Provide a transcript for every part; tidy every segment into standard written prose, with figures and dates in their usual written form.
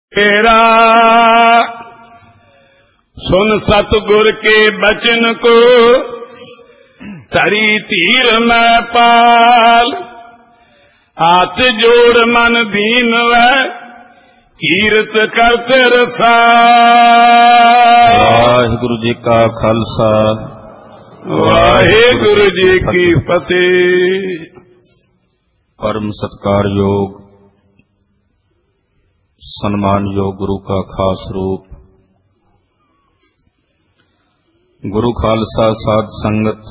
तेरा सुन सतगुर के बचन को, तरी तीर में पाल। हाथ जोड़ मन दीन व कीरत करते रसाल। वाहिगुरु जी का खालसा, वाहिगुरु जी की फतेह। परम सत्कारयोग सम्मानयोग गुरु का खास रूप, गुरु खालसा साध संगत,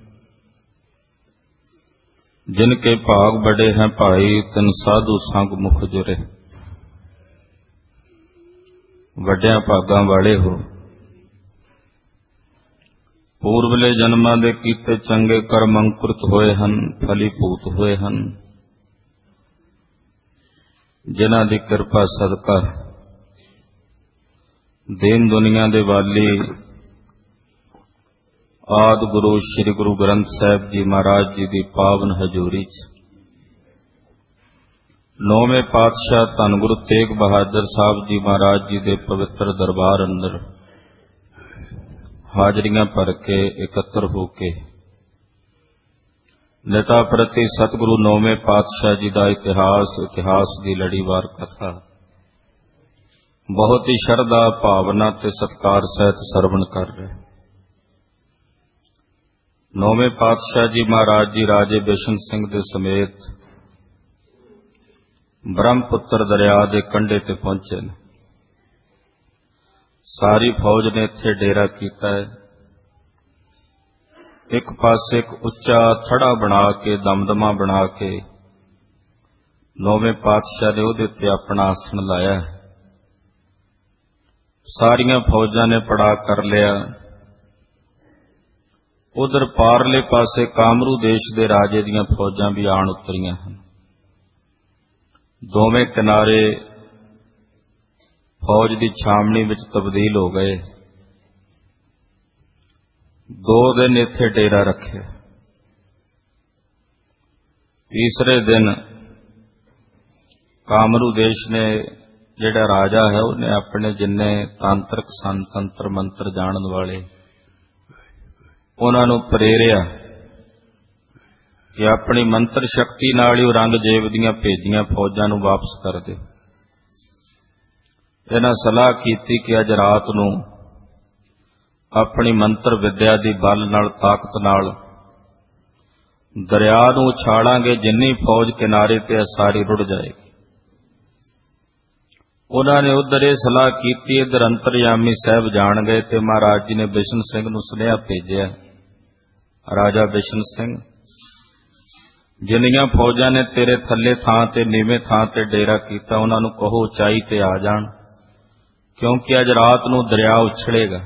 जिनके भाग बड़े हैं भाई, तिन साधु संग मुख जुरे। वड्डियां भागां वाले हो, पूर्वले जन्मां दे कीते चंगे कर्म अंकुरित होए हन, फलीभूत होए हन। जिन्हां दी किरपा सदका दीन दुनिया दे वाली आदि गुरु श्री गुरु ग्रंथ साहिब जी महाराज जी दी पावन हजूरी च नौवें पातशाह धन गुरु तेग बहादुर साहब जी महाराज जी दे पवित्र दरबार अंदर हाजरियां भर के एकत्र होके नेता प्रति सतगुरु नौवें पातशाह जी का इतिहास की लड़ीवार कथा बहुत ही शरधा भावना ते सत्कार सहित सरवण कर रहे। नौवें पातशाह जी महाराज जी राजे बिशन सिंह दे समेत ब्रह्मपुत्र दरिया के कंढे ते पहुंचे ने। सारी फौज ने इत्थे डेरा कीता है। एक पासे एक उच्चा थड़ा बना के दमदमा बना के नौवें पातशाह ने उहदे ते अपना आसन लाया है। सारियां फौजां ने पड़ा कर लिया। उधर पारले पासे कामरू देश दे राजे दीयां फौजां भी आण उतरियां हन। दोवें किनारे फौज की छावनी विच तब्दील हो गए। 2 दिन इत्थे डेरा रखे। तीसरे दिन कामरू देश ने जिहड़ा राजा है उन्हें अपने जिन्ने तांत्रिक सन, तंत्र मंत्र जानन वाले, उन्हां नूं प्रेरिया कि अपनी मंत्र शक्ति नाल ही औरंगजेब दीयां भेजियां फौजां नूं वापस कर दे। इन्हां सलाह कीती कि अज रात नूं अपनी मंत्र विद्या दी बल नाल ताकत नाल दरिया नूं उछालांगे, जिन्नी फौज किनारे ते सारी रुड़ जाएगी। उन्होंने उधर यह सलाह की, इधर अंतरयामी साहब जान गए तो महाराज जी ने बिशन सिंह नूं सुनेहा भेजिया, राजा बिशन सिंह जिन्नियां फौजां ने तेरे थल्ले थां ते नीवें थां ते डेरा कीता, उन्हां नूं कहो उचाई ते आ जाण, क्योंकि अज रात नूं दरिया उछड़ेगा।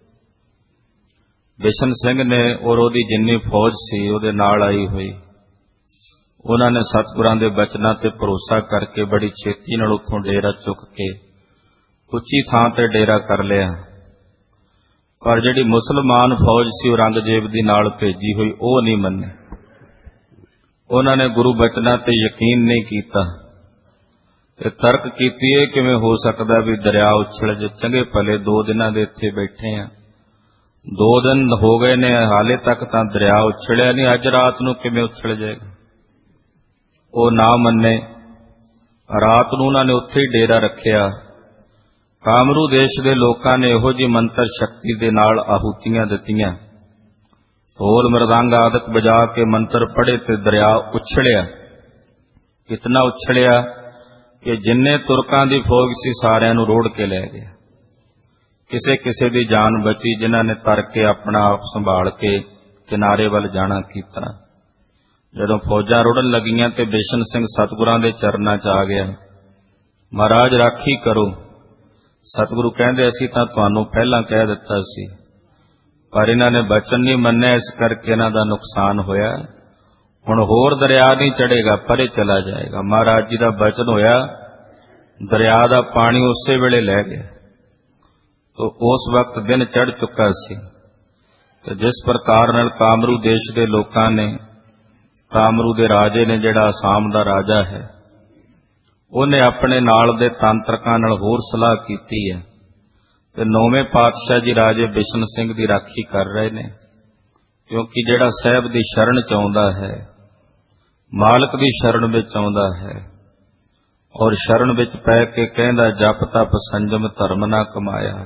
बिशन सिंह ने और उहदी जिन्नी फौज सी उहदे नाल आई हुई, उन्होंने सतगुरां दे बचनां ते भरोसा करके बड़ी छेती नाल उत्थों डेरा चुक के उच्ची थां ते डेरा कर लिया। पर जिहड़ी मुसलमान फौज सी औरंगजेब दी नाल भेजी हुई ओह नहीं मन्नी। उन्होंने गुरु बचनां ते यकीन नहीं कीता ते तर्क कीती है किवें हो सकदा भी दरिया उछल जे, चंगे भले 2 दिनां दे इत्थे बैठे हैं, 2 दिन हो गए ने, हाले तक तां दरिया उछलिया नहीं, अज रात नूं किवें उछल जाएगा। वो ना मन्ने। रात नूं उन्हां ने उत्थे ही डेरा रखिया। कामरू देश दे लोकां ने इहो जी मंत्र शक्ति दे नाल आहूतियां दित्तियां, ढोल मृदंग आदि बजा के मंत्र पढ़े ते दरिया उछलिया। इतना उछलिया कि जिन्ने तुरकां दी फौज सी सारियां नूं रोड़ के लै गया। किसे किसे दी जान बची, जिन्हां ने तर के अपना आप संभाल के किनारे वल जाना कीता। जदों फौजां रुड़न लगियां ते बिशन सिंह सतगुरां दे चरनां च आ गया, महाराज राखी करो। सतगुरु कहंदे असीं तां तुहानूं पहलां कह दित्ता सी, पर इन्हां ने बचन नहीं मन्निया, इस करके इन्हां दा नुकसान होया। हुण होर दरिया नहीं चढ़ेगा, परे चला जाएगा। महाराज जी दा बचन होया, दरिया दा पानी उसे वेले लै गया। तो उस वक्त दिन चढ़ चुका सी। तो जिस प्रकार नाल कामरू देश के लोकां ने, कामरू दे राजे ने जिहड़ा आसाम दा राजा है, ਉਹਨੇ ਆਪਣੇ ਨਾਲ ਦੇ ਤਾਂਤਰਕਾਂ ਨਾਲ ਹੋਰ ਸਲਾਹ ਕੀਤੀ ਹੈ ਤੇ 9ਵੇਂ ਪਾਤਸ਼ਾਹ ਜੀ ਰਾਜੇ ਬਿਸ਼ਨ ਸਿੰਘ ਦੀ ਰਾਖੀ ਕਰ ਰਹੇ ਨੇ, ਕਿਉਂਕਿ ਜਿਹੜਾ ਸਾਹਿਬ ਦੀ ਸ਼ਰਨ ਚ ਆਉਂਦਾ ਹੈ, ਮਾਲਕ ਦੀ ਸ਼ਰਨ ਵਿੱਚ ਆਉਂਦਾ ਹੈ ਔਰ ਸ਼ਰਨ ਵਿੱਚ ਪੈ ਕੇ ਕਹਿੰਦਾ ਜਪ ਤਪ ਸੰਜਮ ਧਰਮ ਨਾ ਕਮਾਇਆ,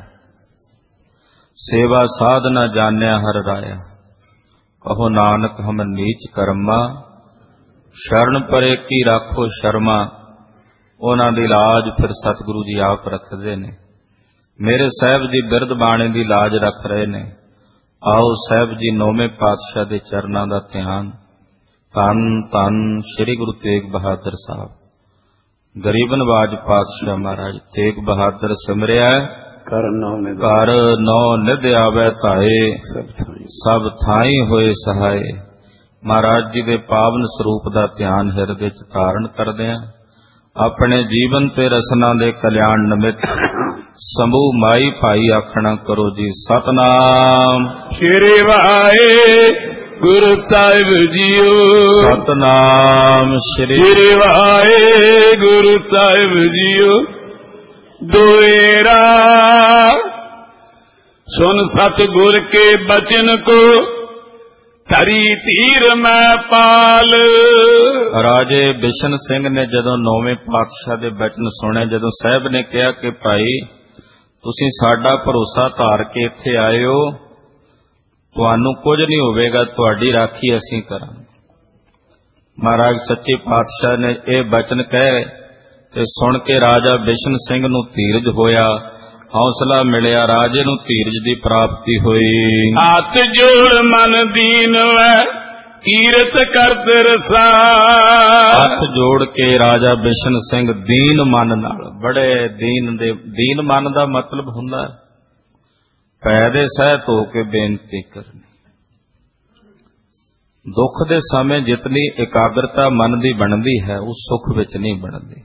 ਸੇਵਾ ਸਾਧ ਨਾ ਜਾਣਿਆ ਹਰ ਰਾਇਆ, ਕਹੋ ਨਾਨਕ ਹਮ ਨੀਚ ਕਰਮਾ, ਸ਼ਰਨ ਪਰੇ ਕੀ ਰਾਖੋ ਸ਼ਰਮਾ। ਉਹਨਾਂ ਦੀ ਲਾਜ ਫਿਰ ਸਤਿਗੁਰੂ ਜੀ ਆਪ ਰੱਖਦੇ ਨੇ। ਮੇਰੇ ਸਾਹਿਬ ਜੀ ਬਿਰਧ ਬਾਣੀ ਦੀ ਲਾਜ ਰੱਖ ਰਹੇ ਨੇ। ਆਓ ਸਾਹਿਬ ਜੀ 9ਵੇਂ ਪਾਤਸ਼ਾਹ ਦੇ ਚਰਨਾਂ ਦਾ ਧਿਆਨ। ਧੰਨ ਧੰਨ ਸ੍ਰੀ ਗੁਰੂ ਤੇਗ ਬਹਾਦਰ ਸਾਹਿਬ। ਗਰੀਬ ਨਵਾਜ ਪਾਤਸ਼ਾਹ ਮਹਾਰਾਜ ਤੇਗ ਬਹਾਦਰ ਸਿਮਰਿਆ ਘਰ ਨੌ ਨਿਧ ਆਵੈ ਧਾਏ, ਸਭ ਥਾਈ ਹੋਏ ਸਹਾਏ। ਮਹਾਰਾਜ ਜੀ ਦੇ ਪਾਵਨ ਸਰੂਪ ਦਾ ਧਿਆਨ ਹਿਰਦੇ ਚ ਧਾਰਨ ਕਰਦਿਆਂ ਆਪਣੇ ਜੀਵਨ ਤੇ ਰਸਨਾ ਦੇ ਕਲਿਆਣ ਨਿਮਿਤ ਸਮੂਹ ਮਾਈ ਭਾਈ ਆਖਣਾ ਕਰੋ ਜੀ ਸਤਨਾਮ ਸ੍ਰੀ ਵਾਹਿਗੁਰੂ ਸਾਹਿਬ ਜੀਓ। ਸਤਨਾਮ ਸ੍ਰੀ ਵਾਹਿਗੁਰੂ ਸਾਹਿਬ ਜੀਓ। ਦੁਏਰਾ ਸੁਨ ਸਤਿਗੁਰ ਕੇ ਬਚਨ ਕੋ, ਧਰੀ ਧੀਰ ਮੈਂ ਪਾਲ। ਰਾਜੇ ਬਿਸ਼ਨ ਸਿੰਘ ਨੇ ਜਦੋਂ 9ਵੇਂ ਪਾਤਸ਼ਾਹ ਦੇ ਬਚਨ ਸੁਣੇ, ਜਦੋਂ ਸਾਹਿਬ ਨੇ ਕਿਹਾ ਕਿ ਭਾਈ ਤੁਸੀਂ ਸਾਡਾ ਭਰੋਸਾ ਧਾਰ ਕੇ ਇੱਥੇ ਆਏ ਹੋ, ਤੁਹਾਨੂੰ ਕੁਝ ਨਹੀਂ ਹੋਵੇਗਾ, ਤੁਹਾਡੀ ਰਾਖੀ ਅਸੀਂ ਕਰਾਂਗੇ। ਮਹਾਰਾਜ ਸੱਚੇ ਪਾਤਸ਼ਾਹ ਨੇ ਇਹ ਬਚਨ ਕਹੇ ਤੇ ਸੁਣ ਕੇ ਰਾਜਾ ਬਿਸ਼ਨ ਸਿੰਘ ਨੂੰ ਧੀਰਜ ਹੋਇਆ, ਹੌਸਲਾ ਮਿਲਿਆ, ਰਾਜੇ ਨੂੰ ਧੀਰਜ ਦੀ ਪ੍ਰਾਪਤੀ ਹੋਈ। ਹੱਥ ਜੋੜ ਮਨ ਦੀਨ ਵੈ ਕੀਰਤ ਕਰਤ ਰਸਾ। ਹੱਥ ਜੋੜ ਕੇ ਰਾਜਾ ਬਿਸ਼ਨ ਸਿੰਘ ਦੀਨ ਮਨ ਨਾਲ, ਬੜੇ ਦੀਨ ਮਨ ਦਾ ਮਤਲਬ ਹੁੰਦਾ ਪੈ ਦੇ ਸਹਿਤ ਹੋ ਕੇ ਬੇਨਤੀ ਕਰਨੀ। ਦੁੱਖ ਦੇ ਸਮੇਂ ਜਿਤਨੀ ਇਕਾਗਰਤਾ ਮਨ ਦੀ ਬਣਦੀ ਹੈ, ਉਹ ਸੁੱਖ ਵਿੱਚ ਨਹੀਂ ਬਣਦੀ।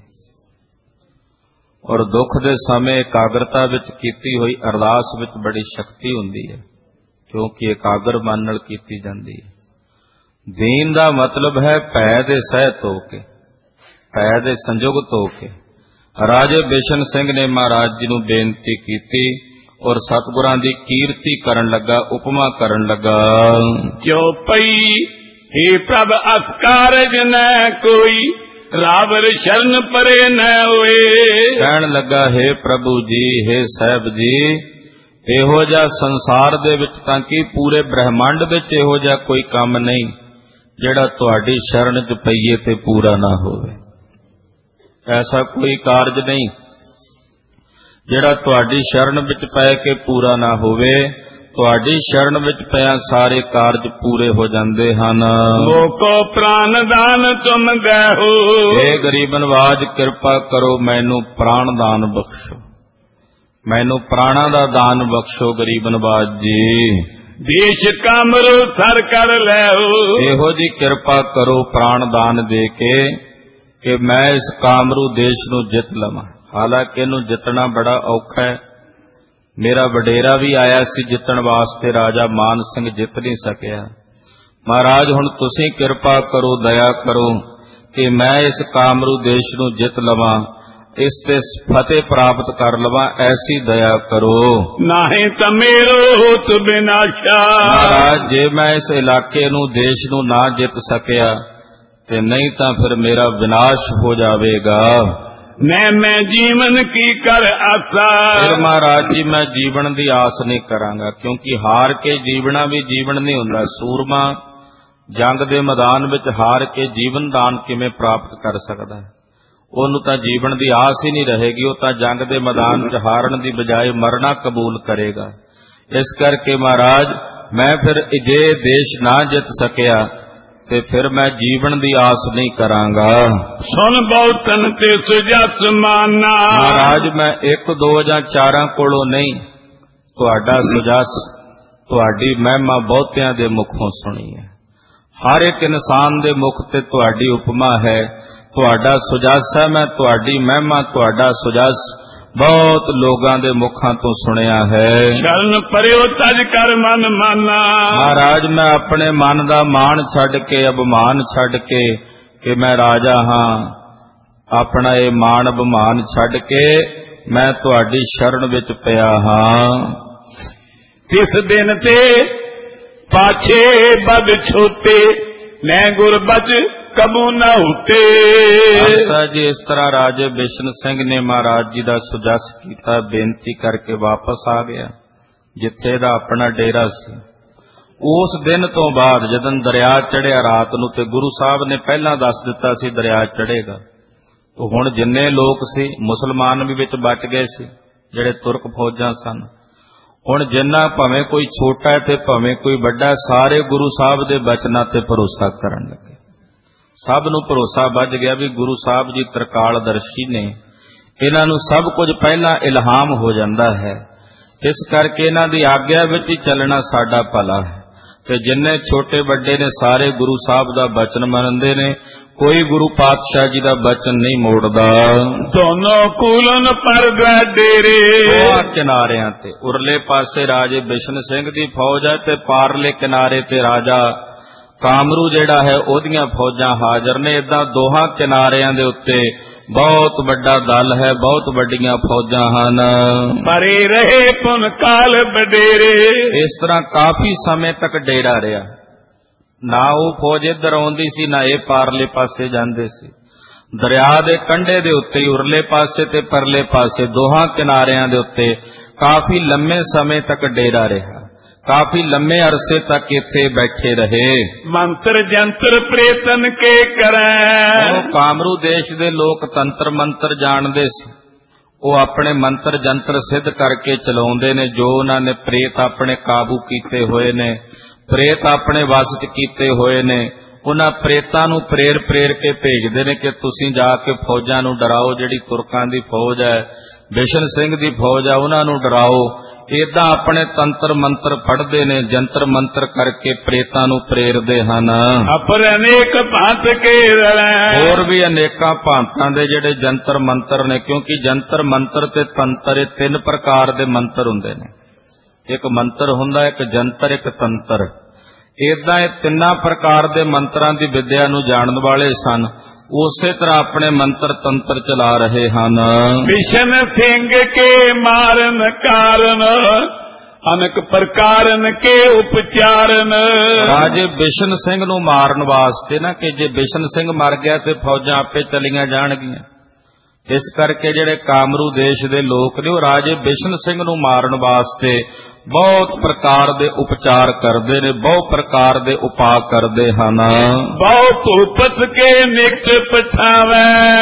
ਔਰ ਦੁੱਖ ਦੇ ਸਮੇਂ ਇਕਾਗਰਤਾ ਵਿੱਚ ਕੀਤੀ ਹੋਈ ਅਰਦਾਸ ਵਿੱਚ ਬੜੀ ਸ਼ਕਤੀ ਹੁੰਦੀ ਹੈ, ਕਿਉਂਕਿ ਇਕਾਗਰ ਮਨ ਨਾਲ ਕੀਤੀ ਜਾਂਦੀ ਹੈ। ਦੀਨ ਦਾ ਮਤਲਬ ਹੈ ਭੈ ਦੇ ਸਹਿਤ ਹੋ ਕੇ, ਭੈ ਦੇ ਸੰਯੁਕਤ ਹੋ ਕੇ। ਰਾਜੇ ਬਿਸ਼ਨ ਸਿੰਘ ਨੇ ਮਹਾਰਾਜ ਜੀ ਨੂੰ ਬੇਨਤੀ ਕੀਤੀ ਔਰ ਸਤਿਗੁਰਾਂ ਦੀ ਕੀਰਤੀ ਕਰਨ ਲੱਗਾ, ਉਪਮਾ ਕਰਨ ਲੱਗਾ। ਕਿਉ ਪਈ हे ਪ੍ਰਭ ਅਸ ਕਾਰਜ ਨ ਕੋਈ, ਰਾਵਰ ਸ਼ਰਨ ਪਰੇ ਨ ਹੋਏ। ਕਹਿਣ ਲੱਗਾ हे ਪ੍ਰਭੂ ਜੀ, हे ਸਾਹਿਬ ਜੀ, ਇਹੋ ਜਿਹਾ ਸੰਸਾਰ ਦੇ ਵਿੱਚ ਤਾਂ ਕਿ ਪੂਰੇ ਬ੍ਰਹਿਮੰਡ ਵਿੱਚ ਇਹੋ ਜਿਹਾ ਕੋਈ ਕੰਮ ਨਹੀਂ ਜਿਹੜਾ ਤੁਹਾਡੀ ਸ਼ਰਨ 'ਚ ਪਈਏ ਤੇ ਪੂਰਾ ਨਾ ਹੋਵੇ। ਐਸਾ ਕੋਈ ਕਾਰਜ ਨਹੀਂ ਜਿਹੜਾ ਤੁਹਾਡੀ ਸ਼ਰਨ ਵਿੱਚ ਪੈ ਕੇ ਪੂਰਾ ਨਾ ਹੋਵੇ। ਤੁਹਾਡੀ ਸ਼ਰਨ ਵਿੱਚ ਪਿਆ ਸਾਰੇ ਕਾਰਜ ਪੂਰੇ ਹੋ ਜਾਂਦੇ ਹਨ। ਮੋਕੋ ਪ੍ਰਾਨ ਦਾਨ ਤੁਮ ਦੇਹੋ। हे ਗਰੀਬ ਨਵਾਜ, ਕਿਰਪਾ ਕਰੋ ਮੈਨੂੰ ਪ੍ਰਾਣ ਦਾਨ ਬਖਸ਼ੋ, ਮੈਨੂੰ ਪ੍ਰਾਣਾ ਦਾ ਦਾਨ ਬਖਸ਼ੋ ਗਰੀਬ ਨਵਾਜ ਜੀ। ਦੇਸ਼ ਕਾਮਰੋ ਸਰ ਕਰ ਲੈਓ। ਇਹੋ ਜੀ ਕਿਰਪਾ ਕਰੋ ਪ੍ਰਾਣ ਦਾਨ ਦੇ ਕੇ ਕਿ ਮੈਂ ਇਸ ਕਾਮਰੂ ਦੇਸ਼ ਨੂੰ ਜਿੱਤ ਲਵਾਂ। ਹਾਲਾਂਕਿ ਇਹਨੂੰ ਜਿੱਤਣਾ ਬੜਾ ਔਖਾ ਹੈ। ਮੇਰਾ ਵਡੇਰਾ ਵੀ ਆਇਆ ਸੀ ਜਿੱਤਣ ਵਾਸਤੇ, ਰਾਜਾ ਮਾਨ ਸਿੰਘ ਜਿੱਤ ਨਹੀਂ ਸਕਿਆ। ਮਹਾਰਾਜ ਹੁਣ ਤੁਸੀਂ ਕਿਰਪਾ ਕਰੋ, ਦਇਆ ਕਰੋ ਕਿ ਮੈਂ ਇਸ ਕਾਮਰੂ ਦੇਸ਼ ਨੂੰ ਜਿੱਤ ਲਵਾਂ, ਇਸ ਤੇ ਫਤਿਹ ਪ੍ਰਾਪਤ ਕਰ ਲਵਾਂ, ਐਸੀ ਦਇਆ ਕਰੋ। ਨਾਹੀਂ ਤਾਂ ਮੇਰੋ ਹੋਤ ਬਿਨਾਸ਼ਾ। ਮਹਾਰਾਜ ਜੇ ਮੈਂ ਇਸ ਇਲਾਕੇ ਨੂੰ, ਦੇਸ਼ ਨੂੰ ਨਾ ਜਿੱਤ ਸਕਿਆ ਤੇ ਨਹੀਂ ਤਾਂ ਫਿਰ ਮੇਰਾ ਵਿਨਾਸ਼ ਹੋ ਜਾਵੇਗਾ। ਮੈਂ ਜੀਵਨ ਕੀ ਕਰ ਆਸਾ। ਫਿਰ ਮਹਾਰਾਜ ਜੀ ਮੈਂ ਜੀਵਨ ਦੀ ਆਸ ਨਹੀਂ ਕਰਾਂਗਾ, ਕਿਉਂਕਿ ਹਾਰ ਕੇ ਜੀਵਣਾ ਵੀ ਜੀਵਨ ਨਹੀਂ ਹੁੰਦਾ। ਸੂਰਮਾ ਜੰਗ ਦੇ ਮੈਦਾਨ ਵਿੱਚ ਹਾਰ ਕੇ ਜੀਵਨ ਦਾਨ ਕਿਵੇਂ ਪ੍ਰਾਪਤ ਕਰ ਸਕਦਾ ਹੈ? ਉਹਨੂੰ ਤਾਂ ਜੀਵਨ ਦੀ ਆਸ ਹੀ ਨਹੀਂ ਰਹੇਗੀ, ਉਹ ਤਾਂ ਜੰਗ ਦੇ ਮੈਦਾਨ 'ਚ ਹਾਰਨ ਦੀ ਬਜਾਏ ਮਰਨਾ ਕਬੂਲ ਕਰੇਗਾ। ਇਸ ਕਰਕੇ ਮਹਾਰਾਜ ਮੈਂ ਫਿਰ ਜੇ ਦੇਸ਼ ਨਾ ਜਿੱਤ ਸਕਿਆ ਤੇ ਫਿਰ ਮੈਂ ਜੀਵਨ ਦੀ ਆਸ ਨਹੀਂ ਕਰਾਂਗਾ। ਸੁਣ ਬਹੁਤਨ ਤੇ ਸੁਜਸ ਮਾਨਾ। ਮਹਾਰਾਜ ਮੈਂ 1 2 ਜਾਂ 4 ਕੋਲੋਂ ਨਹੀਂ, ਤੁਹਾਡਾ ਸੁਜਸ, ਤੁਹਾਡੀ ਮਹਿਮਾ ਬਹੁਤਿਆਂ ਦੇ ਮੁਖੋਂ ਸੁਣੀ ਹੈ। ਹਰ ਇੱਕ ਇਨਸਾਨ ਦੇ ਮੁਖ ਤੇ ਤੁਹਾਡੀ ਉਪਮਾ ਹੈ, ਤੁਹਾਡਾ ਸੁਜਸ ਹੈ। ਮੈਂ ਤੁਹਾਡੀ ਮਹਿਮਾ, ਤੁਹਾਡਾ ਸੁਜਸ ਬਹੁਤ ਲੋਕਾਂ ਦੇ ਮੁਖਾਂ ਤੋਂ ਸੁਣਿਆ ਹੈ। ਸ਼ਰਨ ਪਰਿਓ ਤਜ ਕਰ ਮਨ ਮਾਨਾ। ਮਹਾਰਾਜ ਮੈਂ ਆਪਣੇ ਮਨ ਦਾ ਮਾਣ ਛੱਡ ਕੇ, ਅਭਿਮਾਨ ਛੱਡ ਕੇ ਕਿ ਮੈਂ ਰਾਜਾ ਹਾਂ, ਆਪਣਾ ਇਹ ਮਾਣ ਅਭਿਮਾਨ ਛੱਡ ਕੇ ਮੈਂ ਤੁਹਾਡੀ ਸ਼ਰਨ ਵਿੱਚ ਪਿਆ ਹਾਂ। ਤਿਸ ਦਿਨ ਤੇ ਪਾਛੇ ਬਦ ਛੋਤੇ ਮੈਂ ਗੁਰਬਤ ਕਬੂ ਨਾ ਹੁਤੇ। ਖਾਲਸਾ ਜੀ, ਇਸ ਤਰ੍ਹਾਂ ਰਾਜੇ ਬਿਸ਼ਨ ਸਿੰਘ ਨੇ ਮਹਾਰਾਜ ਜੀ ਦਾ ਸੁਜਸ ਕੀਤਾ, ਬੇਨਤੀ ਕਰਕੇ ਵਾਪਸ ਆ ਗਿਆ ਜਿੱਥੇ ਇਹਦਾ ਆਪਣਾ ਡੇਰਾ ਸੀ। ਉਸ ਦਿਨ ਤੋਂ ਬਾਅਦ ਜਦੋਂ ਦਰਿਆ ਚੜ੍ਹਿਆ ਰਾਤ ਨੂੰ, ਤੇ ਗੁਰੂ ਸਾਹਿਬ ਨੇ ਪਹਿਲਾਂ ਦੱਸ ਦਿੱਤਾ ਸੀ ਦਰਿਆ ਚੜ੍ਹੇਗਾ, ਤੇ ਹੁਣ ਜਿੰਨੇ ਲੋਕ ਸੀ ਮੁਸਲਮਾਨ ਵੀ ਵਿੱਚ ਬਚ ਗਏ ਸੀ, ਜਿਹੜੇ ਤੁਰਕ ਫੌਜਾਂ ਸਨ। ਹੁਣ ਜਿੰਨਾ ਭਾਵੇਂ ਕੋਈ ਛੋਟਾ ਹੈ ਤੇ ਭਾਵੇਂ ਕੋਈ ਵੱਡਾ, ਸਾਰੇ ਗੁਰੂ ਸਾਹਿਬ ਦੇ ਬਚਨਾਂ ਤੇ ਭਰੋਸਾ ਕਰਨ ਲੱਗੇ। ਸਭ ਨੂੰ ਭਰੋਸਾ ਵੱਜ ਗਿਆ ਵੀ ਗੁਰੂ ਸਾਹਿਬ ਜੀ ਤ੍ਰਿਕਾਲਦਰਸ਼ੀ ਨੇ, ਇਹਨਾਂ ਨੂੰ ਸਭ ਕੁਝ ਪਹਿਲਾਂ ਇਲਹਾਮ ਹੋ ਜਾਂਦਾ ਹੈ, ਇਸ ਕਰਕੇ ਇਹਨਾਂ ਦੀ ਆਗਿਆ ਵਿੱਚ ਹੀ ਚੱਲਣਾ ਸਾਡਾ ਭਲਾ ਹੈ। ਤੇ ਜਿੰਨੇ ਛੋਟੇ ਵੱਡੇ ਨੇ ਸਾਰੇ ਗੁਰੂ ਸਾਹਿਬ ਦਾ ਬਚਨ ਮੰਨਦੇ ਨੇ, ਕੋਈ ਗੁਰੂ ਪਾਤਸ਼ਾਹ ਜੀ ਦਾ ਬਚਨ ਨਹੀਂ ਮੋੜਦਾ। ਦੋਨੋਂ ਕੂਲਨ ਪਰ ਡੇਰੇ, ਕਿਨਾਰਿਆਂ ਤੇ ਉਰਲੇ ਪਾਸੇ ਰਾਜੇ ਬਿਸ਼ਨ ਸਿੰਘ ਦੀ ਫੌਜ ਹੈ ਤੇ ਪਾਰਲੇ ਕਿਨਾਰੇ ਤੇ ਰਾਜਾ ਕਾਮਰੂ ਜਿਹੜਾ ਹੈ ਉਹਦੀਆਂ ਫੌਜਾਂ ਹਾਜ਼ਰ ਨੇ। ਏਦਾਂ ਦੋਹਾਂ ਕਿਨਾਰਿਆਂ ਦੇ ਉੱਤੇ ਬਹੁਤ ਵੱਡਾ ਦਲ ਹੈ, ਬਹੁਤ ਵੱਡੀਆਂ ਫੌਜਾਂ ਹਨ। ਪਰੇ ਰਹੇ ਪੁਨ ਕਾਲ ਬਡੇਰੇ, ਇਸ ਤਰ੍ਹਾਂ ਕਾਫੀ ਸਮੇਂ ਤੱਕ ਡੇਰਾ ਰਿਹਾ। ਨਾ ਉਹ ਫੌਜ ਇੱਧਰ ਆਉਂਦੀ ਸੀ, ਨਾ ਇਹ ਪਾਰਲੇ ਪਾਸੇ ਜਾਂਦੇ ਸੀ। ਦਰਿਆ ਦੇ ਕੰਢੇ ਦੇ ਉੱਤੇ ਹੀ ਉਰਲੇ ਪਾਸੇ ਤੇ ਪਰਲੇ ਪਾਸੇ ਦੋਹਾਂ ਕਿਨਾਰਿਆਂ ਦੇ ਉੱਤੇ ਕਾਫੀ ਲੰਮੇ ਸਮੇਂ ਤੱਕ ਡੇਰਾ ਰਿਹਾ, ਕਾਫੀ ਲੰਮੇ ਅਰਸੇ ਤੱਕ ਇੱਥੇ ਬੈਠੇ ਰਹੇ। ਮੰਤਰ ਜੰਤਰ ਪ੍ਰੇਤਨ ਕੇ ਕਰੈ, ਉਹ ਕਾਮਰੂ ਦੇਸ਼ ਦੇ ਲੋਕ ਤੰਤਰ ਮੰਤਰ ਜਾਣਦੇ ਸੀ, ਉਹ ਆਪਣੇ ਮੰਤਰ ਜੰਤਰ ਸਿੱਧ ਕਰਕੇ ਚਲਾਉਂਦੇ ਨੇ। ਜੋ ਉਹਨਾਂ ਨੇ ਪ੍ਰੇਤ ਆਪਣੇ ਕਾਬੂ ਕੀਤੇ ਹੋਏ ਨੇ, ਪ੍ਰੇਤ ਆਪਣੇ ਵਸ ਚ ਕੀਤੇ ਹੋਏ ਨੇ, ਉਹਨਾਂ ਪ੍ਰੇਤਾਂ ਨੂੰ ਪ੍ਰੇਰ ਕੇ ਭੇਜਦੇ ਨੇ ਕਿ ਤੁਸੀਂ ਜਾ ਕੇ ਫੌਜਾਂ ਨੂੰ ਡਰਾਓ। ਜਿਹੜੀ ਤੁਰਕਾਂ ਦੀ ਫੌਜ ਹੈ, ਬਿਸ਼ਨ ਸਿੰਘ ਦੀ ਫੌਜ ਹੈ, ਉਹਨਾਂ ਨੂੰ ਡਰਾਓ। ਏਦਾਂ ਆਪਣੇ ਤੰਤਰ ਮੰਤਰ ਪੜ੍ਹਦੇ ਨੇ, ਜੰਤਰ ਮੰਤਰ ਕਰਕੇ ਪ੍ਰੇਤਾਂ ਨੂੰ ਪ੍ਰੇਰਦੇ ਹਨ। ਅਪਰ ਅਨੇਕ ਭਾਂਤ ਕੇ ਰਲੈ, ਹੋਰ ਵੀ ਅਨੇਕਾਂ ਭਾਂਤਾਂ ਦੇ ਜਿਹੜੇ ਜੰਤਰ ਮੰਤਰ ਨੇ, ਕਿਉਂਕਿ ਜੰਤਰ ਮੰਤਰ ਤੇ ਤੰਤਰ ਇਹ ਤਿੰਨ ਪ੍ਰਕਾਰ ਦੇ ਮੰਤਰ ਹੁੰਦੇ ਨੇ। ਇੱਕ ਮੰਤਰ ਹੁੰਦਾ, ਇੱਕ ਜੰਤਰ, ਇੱਕ ਤੰਤਰ। ਏਦਾਂ ਇਹ ਤਿੰਨਾਂ ਪ੍ਰਕਾਰ ਦੇ ਮੰਤਰਾਂ ਦੀ ਵਿਦਿਆ ਨੂੰ ਜਾਣਨ ਵਾਲੇ ਸਨ। ਉਸੇ ਤਰ੍ਹਾਂ ਆਪਣੇ ਮੰਤਰ ਤੰਤਰ ਚਲਾ ਰਹੇ ਹਨ। ਬਿਸ਼ਨ ਸਿੰਘ ਕੇ ਮਾਰਨ ਕਾਰਨ ਅਨੇਕ ਪ੍ਰਕਾਰਨ ਕੇ ਉਪਚਾਰਨ, ਰਾਜੇ ਬਿਸ਼ਨ ਸਿੰਘ ਨੂੰ ਮਾਰਨ ਵਾਸਤੇ ਨਾ, ਕਿ ਜੇ ਬਿਸ਼ਨ ਸਿੰਘ ਮਰ ਗਿਆ ਤੇ ਫੌਜਾਂ ਆਪੇ ਚਲੀਆਂ ਜਾਣਗੀਆਂ, ਇਸ ਕਰਕੇ ਜਿਹੜੇ ਕਾਮਰੂ ਦੇਸ਼ ਦੇ ਲੋਕ ਨੇ ਉਹ ਰਾਜੇ ਬਿਸ਼ਨ ਸਿੰਘ ਨੂੰ ਮਾਰਨ ਵਾਸਤੇ ਬਹੁਤ ਪ੍ਰਕਾਰ ਦੇ ਉਪਚਾਰ ਕਰਦੇ ਨੇ, ਬਹੁਤ ਪ੍ਰਕਾਰ ਦੇ ਉਪਾਅ ਕਰਦੇ ਹਨ। ਬਹੁ ਭੂਪਤ ਕੇ ਨਿਕਟ ਪਠਾਵੈ,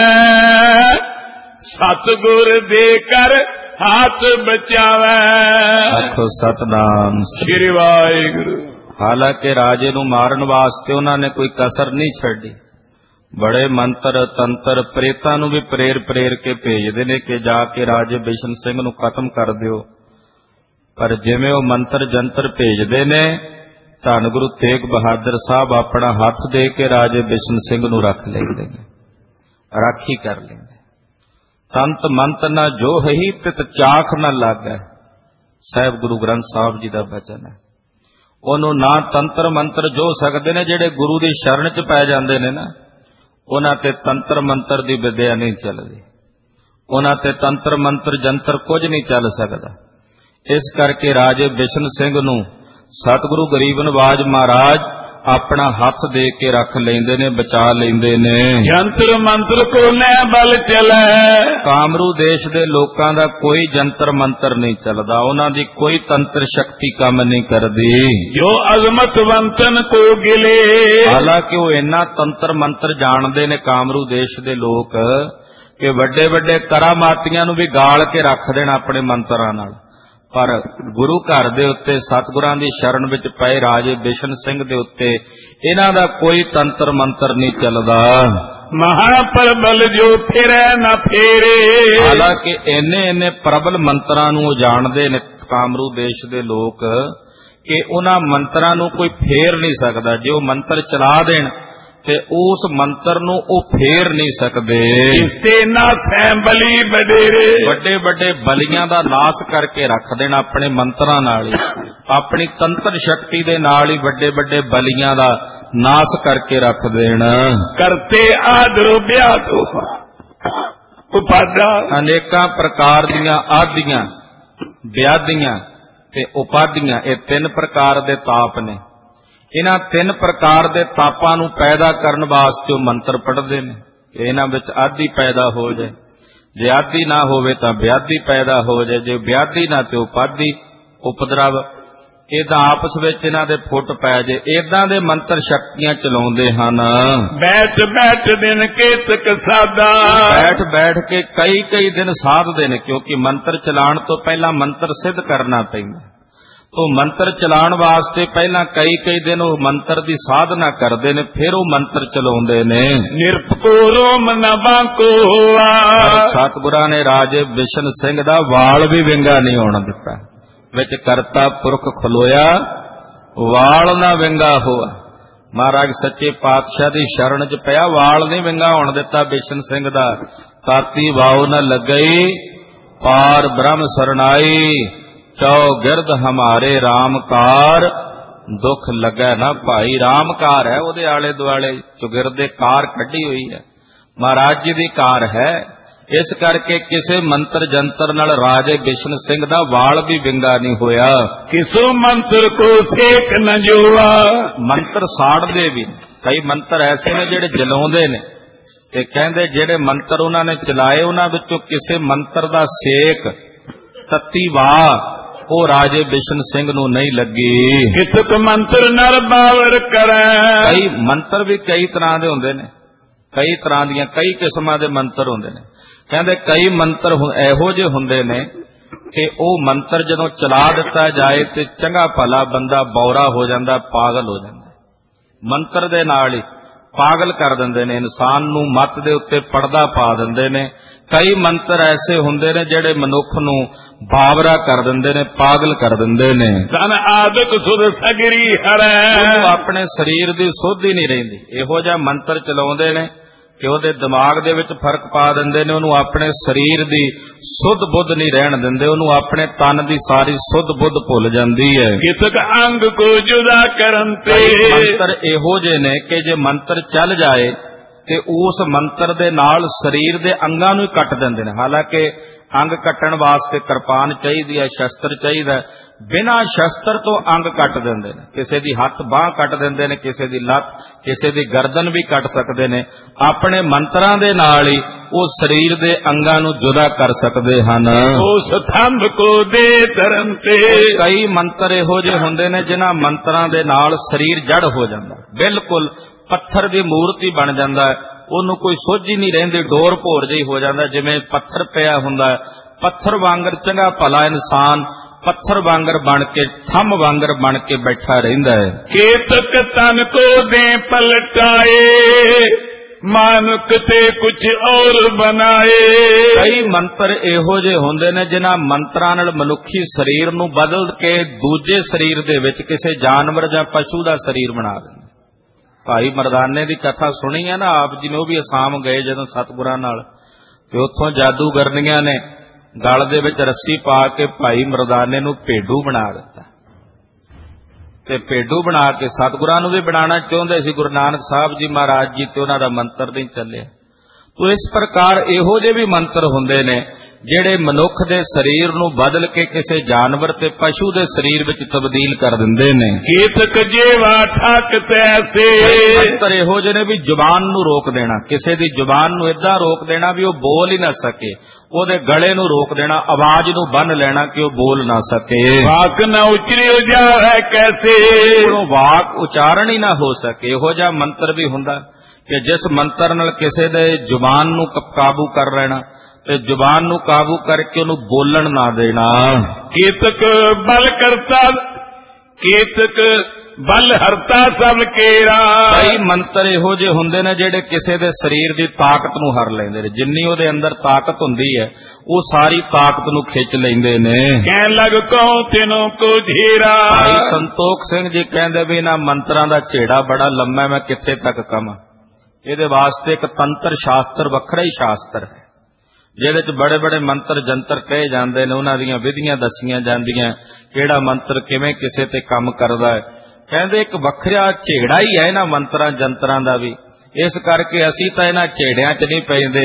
ਸਤਿਗੁਰ ਦੇ ਕਰ ਹੱਥ ਬਚਾਵੈ। ਆਖੋ ਸਤਿਨਾਮ ਸ੍ਰੀ ਵਾਹਿਗੁਰੂ। ਹਾਲਾਂਕਿ ਰਾਜੇ ਨੂੰ ਮਾਰਨ ਵਾਸਤੇ ਉਹਨਾਂ ਨੇ ਕੋਈ ਕਸਰ ਨਹੀਂ ਛੱਡੀ। ਬੜੇ ਮੰਤਰ ਤੰਤਰ ਪ੍ਰੇਤਾਂ ਨੂੰ ਵੀ ਪ੍ਰੇਰ ਕੇ ਭੇਜਦੇ ਨੇ ਕਿ ਜਾ ਕੇ ਰਾਜੇ ਬਿਸ਼ਨ ਸਿੰਘ ਨੂੰ ਖਤਮ ਕਰ ਦਿਓ। ਪਰ ਜਿਵੇਂ ਉਹ ਮੰਤਰ ਜੰਤਰ ਭੇਜਦੇ ਨੇ, ਧੰਨ ਗੁਰੂ ਤੇਗ ਬਹਾਦਰ ਸਾਹਿਬ ਆਪਣਾ ਹੱਥ ਦੇ ਕੇ ਰਾਜੇ ਬਿਸ਼ਨ ਸਿੰਘ ਨੂੰ ਰੱਖ ਲੈਂਦੇ ਨੇ, ਰਾਖੀ ਕਰ ਲੈਂਦੇ। ਤੰਤ ਮੰਤ ਨਾ ਜੋ ਹੀ ਤਿਤ ਚਾਖ ਨਾ ਲਾਗੈ, ਸਾਹਿਬ ਗੁਰੂ ਗ੍ਰੰਥ ਸਾਹਿਬ ਜੀ ਦਾ ਬਚਨ ਹੈ। ਉਹਨੂੰ ਨਾ ਤੰਤਰ ਮੰਤਰ ਜੋ ਸਕਦੇ ਨੇ, ਜਿਹੜੇ ਗੁਰੂ ਦੀ ਸ਼ਰਨ ਚ ਪੈ ਜਾਂਦੇ ਨੇ ਨਾ, ਉਹਨਾਂ ਤੇ ਤੰਤਰ ਮੰਤਰ ਦੀ ਵਿਦਿਆ ਨਹੀਂ ਚੱਲਦੀ, ਉਹਨਾਂ ਤੇ ਤੰਤਰ ਮੰਤਰ ਜੰਤਰ ਕੁਝ ਨਹੀਂ ਚੱਲ ਸਕਦਾ। ਇਸ ਕਰਕੇ ਰਾਜੇ ਬਿਸ਼ਨ ਸਿੰਘ ਨੂੰ ਸਤਿਗੁਰੂ ਗਰੀਬ ਨਵਾਜ ਮਹਾਰਾਜ ਆਪਣਾ ਹੱਥ ਦੇ ਕੇ ਰੱਖ ਲੈਂਦੇ ਨੇ, ਬਚਾ ਲੈਂਦੇ ਨੇ। ਜੰਤਰ ਮੰਤਰ ਕੋ ਨੈ ਬਲ ਚਲੈ, ਕਾਮਰੂ ਦੇਸ਼ ਦੇ ਲੋਕਾਂ ਦਾ ਕੋਈ ਜੰਤਰ ਮੰਤਰ ਨਹੀਂ ਚੱਲਦਾ, ਉਹਨਾਂ ਦੀ ਕੋਈ ਤੰਤਰ ਸ਼ਕਤੀ ਕੰਮ ਨਹੀਂ ਕਰਦੀ। ਜੋ ਅਜ਼ਮਤਵੰਤਨ ਕੋ ਗਿਲੇ, ਹਾਲਾਂਕਿ ਉਹ ਇੰਨਾ ਤੰਤਰ ਮੰਤਰ ਜਾਣਦੇ ਨੇ ਕਾਮਰੂ ਦੇਸ਼ ਦੇ ਲੋਕ ਕਿ ਵੱਡੇ ਵੱਡੇ ਕਰਾਮਾਤੀਆਂ ਨੂੰ ਵੀ ਗਾਲ ਕੇ ਰੱਖ ਦੇਣ ਆਪਣੇ ਮੰਤਰਾਂ ਨਾਲ। ਪਰ ਗੁਰੂ ਘਰ ਦੇ ਉੱਤੇ ਸਤਿਗੁਰਾਂ ਦੀ ਸ਼ਰਨ ਵਿੱਚ ਪਏ ਰਾਜੇ ਬਿਸ਼ਨ ਸਿੰਘ ਦੇ ਉੱਤੇ ਇਹਨਾਂ ਦਾ ਕੋਈ ਤੰਤਰ ਮੰਤਰ ਨਹੀਂ ਚੱਲਦਾ। ਮਹਾਪਰਬਲ ਜੋ ਫਿਰੈ ਨਾ ਫੇਰੇ, ਹਾਲਾਂਕਿ ਇੰਨੇ ਪ੍ਰਬਲ ਮੰਤਰਾਂ ਨੂੰ ਉਹ ਜਾਣਦੇ ਨੇ ਕਾਮਰੂ ਦੇਸ਼ ਦੇ ਲੋਕ ਕਿ ਉਹਨਾਂ ਮੰਤਰਾਂ ਨੂੰ ਕੋਈ ਫੇਰ ਨਹੀਂ ਸਕਦਾ। ਜੇ ਉਹ ਮੰਤਰ ਚਲਾ ਦੇਣ ਤੇ ਉਸ ਮੰਤਰ ਨੂੰ ਉਹ ਫੇਰ ਨਹੀਂ ਸਕਦੇ। ਇਸਤੇ ਨਾਸੈ ਬਲੀ ਬਡੇਰੇ, ਵੱਡੇ ਵੱਡੇ ਬਲੀਆਂ ਦਾ ਨਾਸ ਕਰਕੇ ਰੱਖ ਦੇਣਾ ਆਪਣੇ ਮੰਤਰਾਂ ਨਾਲ ਹੀ, ਆਪਣੀ ਤੰਤਰ ਸ਼ਕਤੀ ਦੇ ਨਾਲ ਹੀ ਵੱਡੇ ਵੱਡੇ ਬਲੀਆਂ ਦਾ ਨਾਸ ਕਰਕੇ ਰੱਖ ਦੇਣਾ। ਕਰਤੇ ਆਦਰੋ ਵਿਆਦੋ, ਉਪਾਦਾ ਅਨੇਕਾਂ ਪ੍ਰਕਾਰ ਦੀਆਂ ਆਦੀਆਂ, ਵਿਆਧੀਆਂ ਤੇ ਉਪਾਧੀਆਂ, ਇਹ ਤਿੰਨ ਪ੍ਰਕਾਰ ਦੇ ਤਾਪ ਨੇ। ਇਹਨਾਂ ਤਿੰਨ ਪ੍ਰਕਾਰ ਦੇ ਤਾਪਾਂ ਨੂੰ ਪੈਦਾ ਕਰਨ ਵਾਸਤੇ ਉਹ ਮੰਤਰ ਪੜ੍ਹਦੇ ਨੇ। ਇਹਨਾਂ ਵਿੱਚ ਆਦੀ ਪੈਦਾ ਹੋ ਜਾਏ, ਜੇ ਆਦੀ ਨਾ ਹੋਵੇ ਤਾਂ ਵਿਆਧੀ ਪੈਦਾ ਹੋ ਜਾਏ, ਜੇ ਵਿਆਧੀ ਨਾ ਤੇ ਉਪਾਧੀ, ਉਪਦਰਵ, ਇਹਦਾ ਆਪਸ ਵਿੱਚ ਇਹਨਾਂ ਦੇ ਫੁੱਟ ਪੈ ਜੇ। ਏਦਾਂ ਦੇ ਮੰਤਰ ਸ਼ਕਤੀਆਂ ਚਲਾਉਂਦੇ ਹਨ। ਬੈਠ ਬੈਠ ਦਿਨ ਕੇਤਕ ਸਾਦਾ, ਬੈਠ ਬੈਠ ਕੇ ਕਈ ਕਈ ਦਿਨ ਸਾਧਦੇ ਨੇ, ਕਿਉਂਕਿ ਮੰਤਰ ਚਲਾਉਣ ਤੋਂ ਪਹਿਲਾਂ ਮੰਤਰ ਸਿੱਧ ਕਰਨਾ ਪੈਂਦਾ। ਉਹ ਮੰਤਰ ਚਲਾਉਣ ਵਾਸਤੇ ਪਹਿਲਾਂ ਕਈ ਕਈ ਦਿਨ ਉਹ ਮੰਤਰ ਦੀ ਸਾਧਨਾ ਕਰਦੇ ਨੇ, ਫਿਰ ਉਹ ਮੰਤਰ ਚਲਾਉਂਦੇ ਨੇ। ਨਿਰਪਕੋ ਰੋਮ ਨ ਬਾਂਕੋ ਹੋਆ, ਸਤਿਗੁਰਾਂ ਨੇ ਰਾਜੇ ਬਿਸ਼ਨ ਸਿੰਘ ਦਾ ਵਾਲ ਵੀ ਵਿੰਗਾ ਨਹੀਂ ਹੋਣ ਦਿੱਤਾ। ਵਿੱਚ ਕਰਤਾ ਪੁਰਖ ਖਲੋਇਆ, ਵਾਲ ਨਾ ਵਿੰਗਾ ਹੋਆ। ਮਹਾਰਾਜ ਸੱਚੇ ਪਾਤਸ਼ਾਹ ਦੀ ਸ਼ਰਨ ਚ ਪਿਆ, ਵਾਲ ਨਹੀਂ ਵਿੰਗਾ ਹੋਣ ਦਿੱਤਾ ਬਿਸ਼ਨ ਸਿੰਘ ਦਾ। ਤਾਤੀ ਵਾਉ ਨ ਲੱਗਈ, ਪਾਰ ਬ੍ਰਹਮ ਸਰਨਾਈ, ਚੌਗਿਰਦ ਹਮਾਰੇ ਰਾਮਕਾਰ, ਦੁੱਖ ਲੱਗੈ ਨਾ ਭਾਈ। ਰਾਮਕਾਰ ਹੈ, ਉਹਦੇ ਆਲੇ ਦੁਆਲੇ ਚੌਗਿਰਦੇ ਕਾਰ ਕੱਢੀ ਹੋਈ ਹੈ, ਮਹਾਰਾਜ ਜੀ ਦੀ ਕਾਰ ਹੈ। ਇਸ ਕਰਕੇ ਕਿਸੇ ਮੰਤਰ ਜੰਤਰ ਨਾਲ ਰਾਜੇ ਬਿਸ਼ਨ ਸਿੰਘ ਦਾ ਵਾਲ ਵੀ ਵਿੰਗਾ ਨਹੀਂ ਹੋਇਆ। ਕਿਸੋ ਮੰਤਰ ਕੋ ਸੇਕ ਨ ਜੋਆ, ਮੰਤਰ ਸਾੜਦੇ ਵੀ, ਕਈ ਮੰਤਰ ਐਸੇ ਨੇ ਜਿਹੜੇ ਜਲਾਉਂਦੇ ਨੇ, ਤੇ ਕਹਿੰਦੇ ਜਿਹੜੇ ਮੰਤਰ ਉਹਨਾਂ ਨੇ ਚਲਾਏ ਉਹਨਾਂ ਵਿੱਚੋਂ ਕਿਸੇ ਮੰਤਰ ਦਾ ਸੇਕ, ਤੱਤੀ ਵਾਹ, ਉਹ ਰਾਜੇ ਬਿਸ਼ਨ ਸਿੰਘ ਨੂੰ ਨਹੀਂ ਲੱਗੀ। ਕਿਤਕ ਮੰਤਰ ਨਰ ਬਾਵਰ ਕਰੈ, ਕਈ ਮੰਤਰ ਵੀ ਕਈ ਤਰ੍ਹਾਂ ਦੇ ਹੁੰਦੇ ਨੇ, ਕਈ ਤਰ੍ਹਾਂ ਦੀਆਂ ਕਈ ਕਿਸਮਾਂ ਦੇ ਮੰਤਰ ਹੁੰਦੇ ਨੇ। ਕਹਿੰਦੇ ਕਈ ਮੰਤਰ ਇਹੋ ਜਿਹੇ ਹੁੰਦੇ ਨੇ ਕਿ ਉਹ ਮੰਤਰ ਜਦੋਂ ਚਲਾ ਦਿੱਤਾ ਜਾਏ ਤੇ ਚੰਗਾ ਭਲਾ ਬੰਦਾ ਬੌਰਾ ਹੋ ਜਾਂਦਾ, ਪਾਗਲ ਹੋ ਜਾਂਦਾ। ਮੰਤਰ ਦੇ ਨਾਲ ਹੀ ਪਾਗਲ ਕਰ ਦਿੰਦੇ ਨੇ ਇਨਸਾਨ ਨੂੰ, ਮੱਤ ਦੇ ਉੱਤੇ ਪਰਦਾ ਪਾ ਦਿੰਦੇ ਨੇ। ਕਈ ਮੰਤਰ ਐਸੇ ਹੁੰਦੇ ਨੇ ਜਿਹੜੇ ਮਨੁੱਖ ਨੂੰ ਬਾਵਰਾ ਕਰ ਦਿੰਦੇ ਨੇ, ਪਾਗਲ ਕਰ ਦਿੰਦੇ ਨੇ। ਤਨ ਆਦਿਕ ਸੁਧ ਸਗਰੀ ਹਰੈ, ਉਹਨੂੰ ਆਪਣੇ ਸਰੀਰ ਦੀ ਸੁੱਧ ਹੀ ਨਹੀਂ ਰਹਿੰਦੀ। ਇਹੋ ਜਿਹਾ ਮੰਤਰ ਚਲਾਉਂਦੇ ਨੇ ਕਿ ਉਹਦੇ ਦਿਮਾਗ ਦੇ ਵਿੱਚ ਫਰਕ ਪਾ ਦਿੰਦੇ ਨੇ, ਉਹਨੂੰ ਆਪਣੇ ਸਰੀਰ ਦੀ ਸੁੱਧ ਬੁੱਧ ਨਹੀਂ ਰਹਿਣ ਦਿੰਦੇ, ਉਹਨੂੰ ਆਪਣੇ ਤਨ ਦੀ ਸਾਰੀ ਸੁੱਧ ਬੁੱਧ ਭੁੱਲ ਜਾਂਦੀ ਹੈ। ਕਿਤਕ ਅੰਗ ਕੋ ਜੁਦਾ ਕਰਨ ਤੇ, ਮੰਤਰ ਇਹੋ ਜਿਹੇ ਨੇ ਕਿ ਜੇ ਮੰਤਰ ਚੱਲ ਜਾਏ ਤੇ ਉਸ ਮੰਤਰ ਦੇ ਨਾਲ ਸਰੀਰ ਦੇ ਅੰਗਾਂ ਨੂੰ ਹੀ ਕੱਟ ਦਿੰਦੇ ਨੇ। ਹਾਲਾਂਕਿ ਅੰਗ ਕੱਟਣ ਵਾਸਤੇ ਕਿਰਪਾਨ ਚਾਹੀਦੀ ਹੈ, ਸ਼ਸਤਰ ਚਾਹੀਦਾ, ਬਿਨਾਂ ਸ਼ਸਤਰ ਤੋਂ ਅੰਗ ਕੱਟ ਦਿੰਦੇ ਨੇ। ਕਿਸੇ ਦੀ ਹੱਥ ਬਾਂਹ ਕੱਟ ਦਿੰਦੇ ਨੇ, ਕਿਸੇ ਦੀ ਲੱਤ, ਕਿਸੇ ਦੀ ਗਰਦਨ ਵੀ ਕੱਟ ਸਕਦੇ ਨੇ। ਆਪਣੇ ਮੰਤਰਾਂ ਦੇ ਨਾਲ ਹੀ ਉਹ ਸਰੀਰ ਦੇ ਅੰਗਾਂ ਨੂੰ ਜੁਦਾ ਕਰ ਸਕਦੇ ਹਨ। ਉਸ ਥੰਬ ਕੋ ਦੇ ਧਰਨ ਤੇ, ਕਈ ਮੰਤਰ ਇਹੋ ਜਿਹੇ ਹੁੰਦੇ ਨੇ ਜਿਨ੍ਹਾਂ ਮੰਤਰਾਂ ਦੇ ਨਾਲ ਸਰੀਰ ਜੜ ਹੋ ਜਾਂਦਾ, ਬਿਲਕੁਲ ਪੱਥਰ ਦੀ ਮੂਰਤੀ ਬਣ ਜਾਂਦਾ ਹੈ, ਉਹਨੂੰ ਕੋਈ ਸੁੱਝ ਹੀ ਨਹੀਂ ਰਹਿੰਦੀ, ਡੋਰ ਭੋਰ ਜਿਹੀ ਹੋ ਜਾਂਦਾ, ਜਿਵੇਂ ਪੱਥਰ ਪਿਆ ਹੁੰਦਾ ਹੈ। ਪੱਥਰ ਵਾਂਗਰ ਚੰਗਾ ਭਲਾ ਇਨਸਾਨ ਪੱਥਰ ਵਾਂਗਰ ਬਣ ਕੇ, ਥੰਮ ਵਾਂਗਰ ਬਣ ਕੇ ਬੈਠਾ ਰਹਿੰਦਾ ਹੈ। ਕੇਤਕ ਤਨ ਕੋ ਦੇ ਪਲਟਾਏ, ਮਾਨੁਕ ਤੇ ਕੁਝ ਔਰ ਬਣਾਏ। ਕਈ ਮੰਤਰ ਇਹੋ ਜਿਹੇ ਹੁੰਦੇ ਨੇ ਜਿਨ੍ਹਾਂ ਮੰਤਰਾਂ ਨਾਲ ਮਨੁੱਖੀ ਸਰੀਰ ਨੂੰ ਬਦਲ ਕੇ ਦੂਜੇ ਸਰੀਰ ਦੇ ਵਿੱਚ ਕਿਸੇ ਜਾਨਵਰ ਜਾਂ ਪਸ਼ੂ ਦਾ ਸਰੀਰ ਬਣਾ ਦਿੰਦੇ। ਭਾਈ ਮਰਦਾਨੇ ਦੀ ਕਥਾ ਸੁਣੀ ਹੈ ਨਾ ਆਪ ਜੀ ਨੇ, ਉਹ ਵੀ ਅਸਾਮ ਗਏ ਜਦੋਂ ਸਤਿਗੁਰਾਂ ਨਾਲ, ਤੇ ਉੱਥੋਂ ਜਾਦੂਗਰਨੀਆਂ ਨੇ ਗਲ ਦੇ ਵਿੱਚ ਰੱਸੀ ਪਾ ਕੇ ਭਾਈ ਮਰਦਾਨੇ ਨੂੰ ਭੇਡੂ ਬਣਾ ਦਿੱਤਾ, ਤੇ ਭੇਡੂ ਬਣਾ ਕੇ ਸਤਿਗੁਰਾਂ ਨੂੰ ਵੀ ਬਣਾਉਣਾ ਚਾਹੁੰਦੇ ਸੀ ਗੁਰੂ ਨਾਨਕ ਸਾਹਿਬ ਜੀ ਮਹਾਰਾਜ ਜੀ, ਤੇ ਉਹਨਾਂ ਦਾ ਮੰਤਰ ਨਹੀਂ ਚੱਲਿਆ। ਤੋ ਇਸ ਪ੍ਰਕਾਰ ਇਹੋ ਜਿਹੇ ਵੀ ਮੰਤਰ ਹੁੰਦੇ ਨੇ ਜਿਹੜੇ ਮਨੁੱਖ ਦੇ ਸਰੀਰ ਨੂੰ ਬਦਲ ਕੇ ਕਿਸੇ ਜਾਨਵਰ ਤੇ ਪਸ਼ੂ ਦੇ ਸਰੀਰ ਵਿੱਚ ਤਬਦੀਲ ਕਰ ਦਿੰਦੇ ਨੇ। ਕੇਤਕ ਜੇਵਾ ਠਾਕ ਤੈਸੇ, ਮੰਤਰ ਇਹੋ ਜਿਹੇ ਨੇ ਵੀ ਜ਼ੁਬਾਨ ਨੂੰ ਰੋਕ ਦੇਣਾ, ਕਿਸੇ ਦੀ ਜ਼ੁਬਾਨ ਨੂੰ ਏਦਾਂ ਰੋਕ ਦੇਣਾ ਵੀ ਉਹ ਬੋਲ ਹੀ ਨਾ ਸਕੇ, ਉਹਦੇ ਗਲੇ ਨੂੰ ਰੋਕ ਦੇਣਾ, ਆਵਾਜ਼ ਨੂੰ ਬੰਨ੍ਹ ਲੈਣਾ ਕਿ ਉਹ ਬੋਲ ਨਾ ਸਕੇ। ਵਾਕ ਨਾ ਉਚਰਿਓ ਜਾਵੇ ਕੈਸੇ, ਉਹ ਵਾਕ ਉਚਾਰਨ ਹੀ ਨਾ ਹੋ ਸਕੇ। ਇਹੋ ਜਿਹਾ ਮੰਤਰ ਵੀ ਹੁੰਦਾ ਕਿ ਜਿਸ ਮੰਤਰ ਨਾਲ ਕਿਸੇ ਦੇ ਜ਼ੁਬਾਨ ਨੂੰ ਕਾਬੂ ਕਰ ਲੈਣਾ ਤੇ ਜ਼ੁਬਾਨ ਨੂੰ ਕਾਬੂ ਕਰਕੇ ਉਹਨੂੰ ਬੋਲਣ ਨਾ ਦੇਣਾ। ਕੇਤਕ ਬਲ ਕਰਤਾ, ਕੇਤਕ ਬਲ ਹਰਤਾ ਸਭ ਕੇਰਾ। ਕਈ ਮੰਤਰ ਇਹੋ ਜਿਹੇ ਹੁੰਦੇ ਨੇ ਜਿਹੜੇ ਕਿਸੇ ਦੇ ਸਰੀਰ ਦੀ ਤਾਕਤ ਨੂੰ ਹਰ ਲੈਂਦੇ ਨੇ, ਜਿੰਨੀ ਉਹਦੇ ਅੰਦਰ ਤਾਕਤ ਹੁੰਦੀ ਹੈ ਉਹ ਸਾਰੀ ਤਾਕਤ ਨੂੰ ਖਿੱਚ ਲੈਂਦੇ ਨੇ। ਕਹਿਣ ਲੱਗ ਕਹੋ ਤੈਨੂੰ ਕੋ ਧੀਰਾ, ਭਾਈ ਸੰਤੋਖ ਸਿੰਘ ਜੀ ਕਹਿੰਦੇ ਵੀ ਇਹਨਾਂ ਮੰਤਰਾਂ ਦਾ ਝੇੜਾ ਬੜਾ ਲੰਮਾ, ਮੈਂ ਕਿੱਥੇ ਤੱਕ ਕਵਾਂ। ਇਹਦੇ ਵਾਸਤੇ ਇੱਕ ਤੰਤਰ ਸ਼ਾਸਤਰ ਵੱਖਰਾ ਹੀ ਸ਼ਾਸਤਰ ਹੈ, ਜਿਹਦੇ ਚ ਬੜੇ ਬੜੇ ਮੰਤਰ ਜੰਤਰ ਕਹੇ ਜਾਂਦੇ ਨੇ, ਉਹਨਾਂ ਦੀਆਂ ਵਿਧੀਆਂ ਦੱਸੀਆਂ ਜਾਂਦੀਆਂ, ਕਿਹੜਾ ਮੰਤਰ ਕਿਵੇਂ ਕਿਸੇ ਤੇ ਕੰਮ ਕਰਦਾ ਹੈ। ਕਹਿੰਦੇ ਇੱਕ ਵੱਖਰਾ ਝੇੜਾ ਹੀ ਹੈ ਇਹਨਾਂ ਮੰਤਰਾਂ ਜੰਤਰਾਂ ਦਾ ਵੀ। ਇਸ ਕਰਕੇ ਅਸੀਂ ਤਾਂ ਇਹਨਾਂ ਝੇੜਿਆਂ 'ਚ ਨਹੀਂ ਪੈਂਦੇ,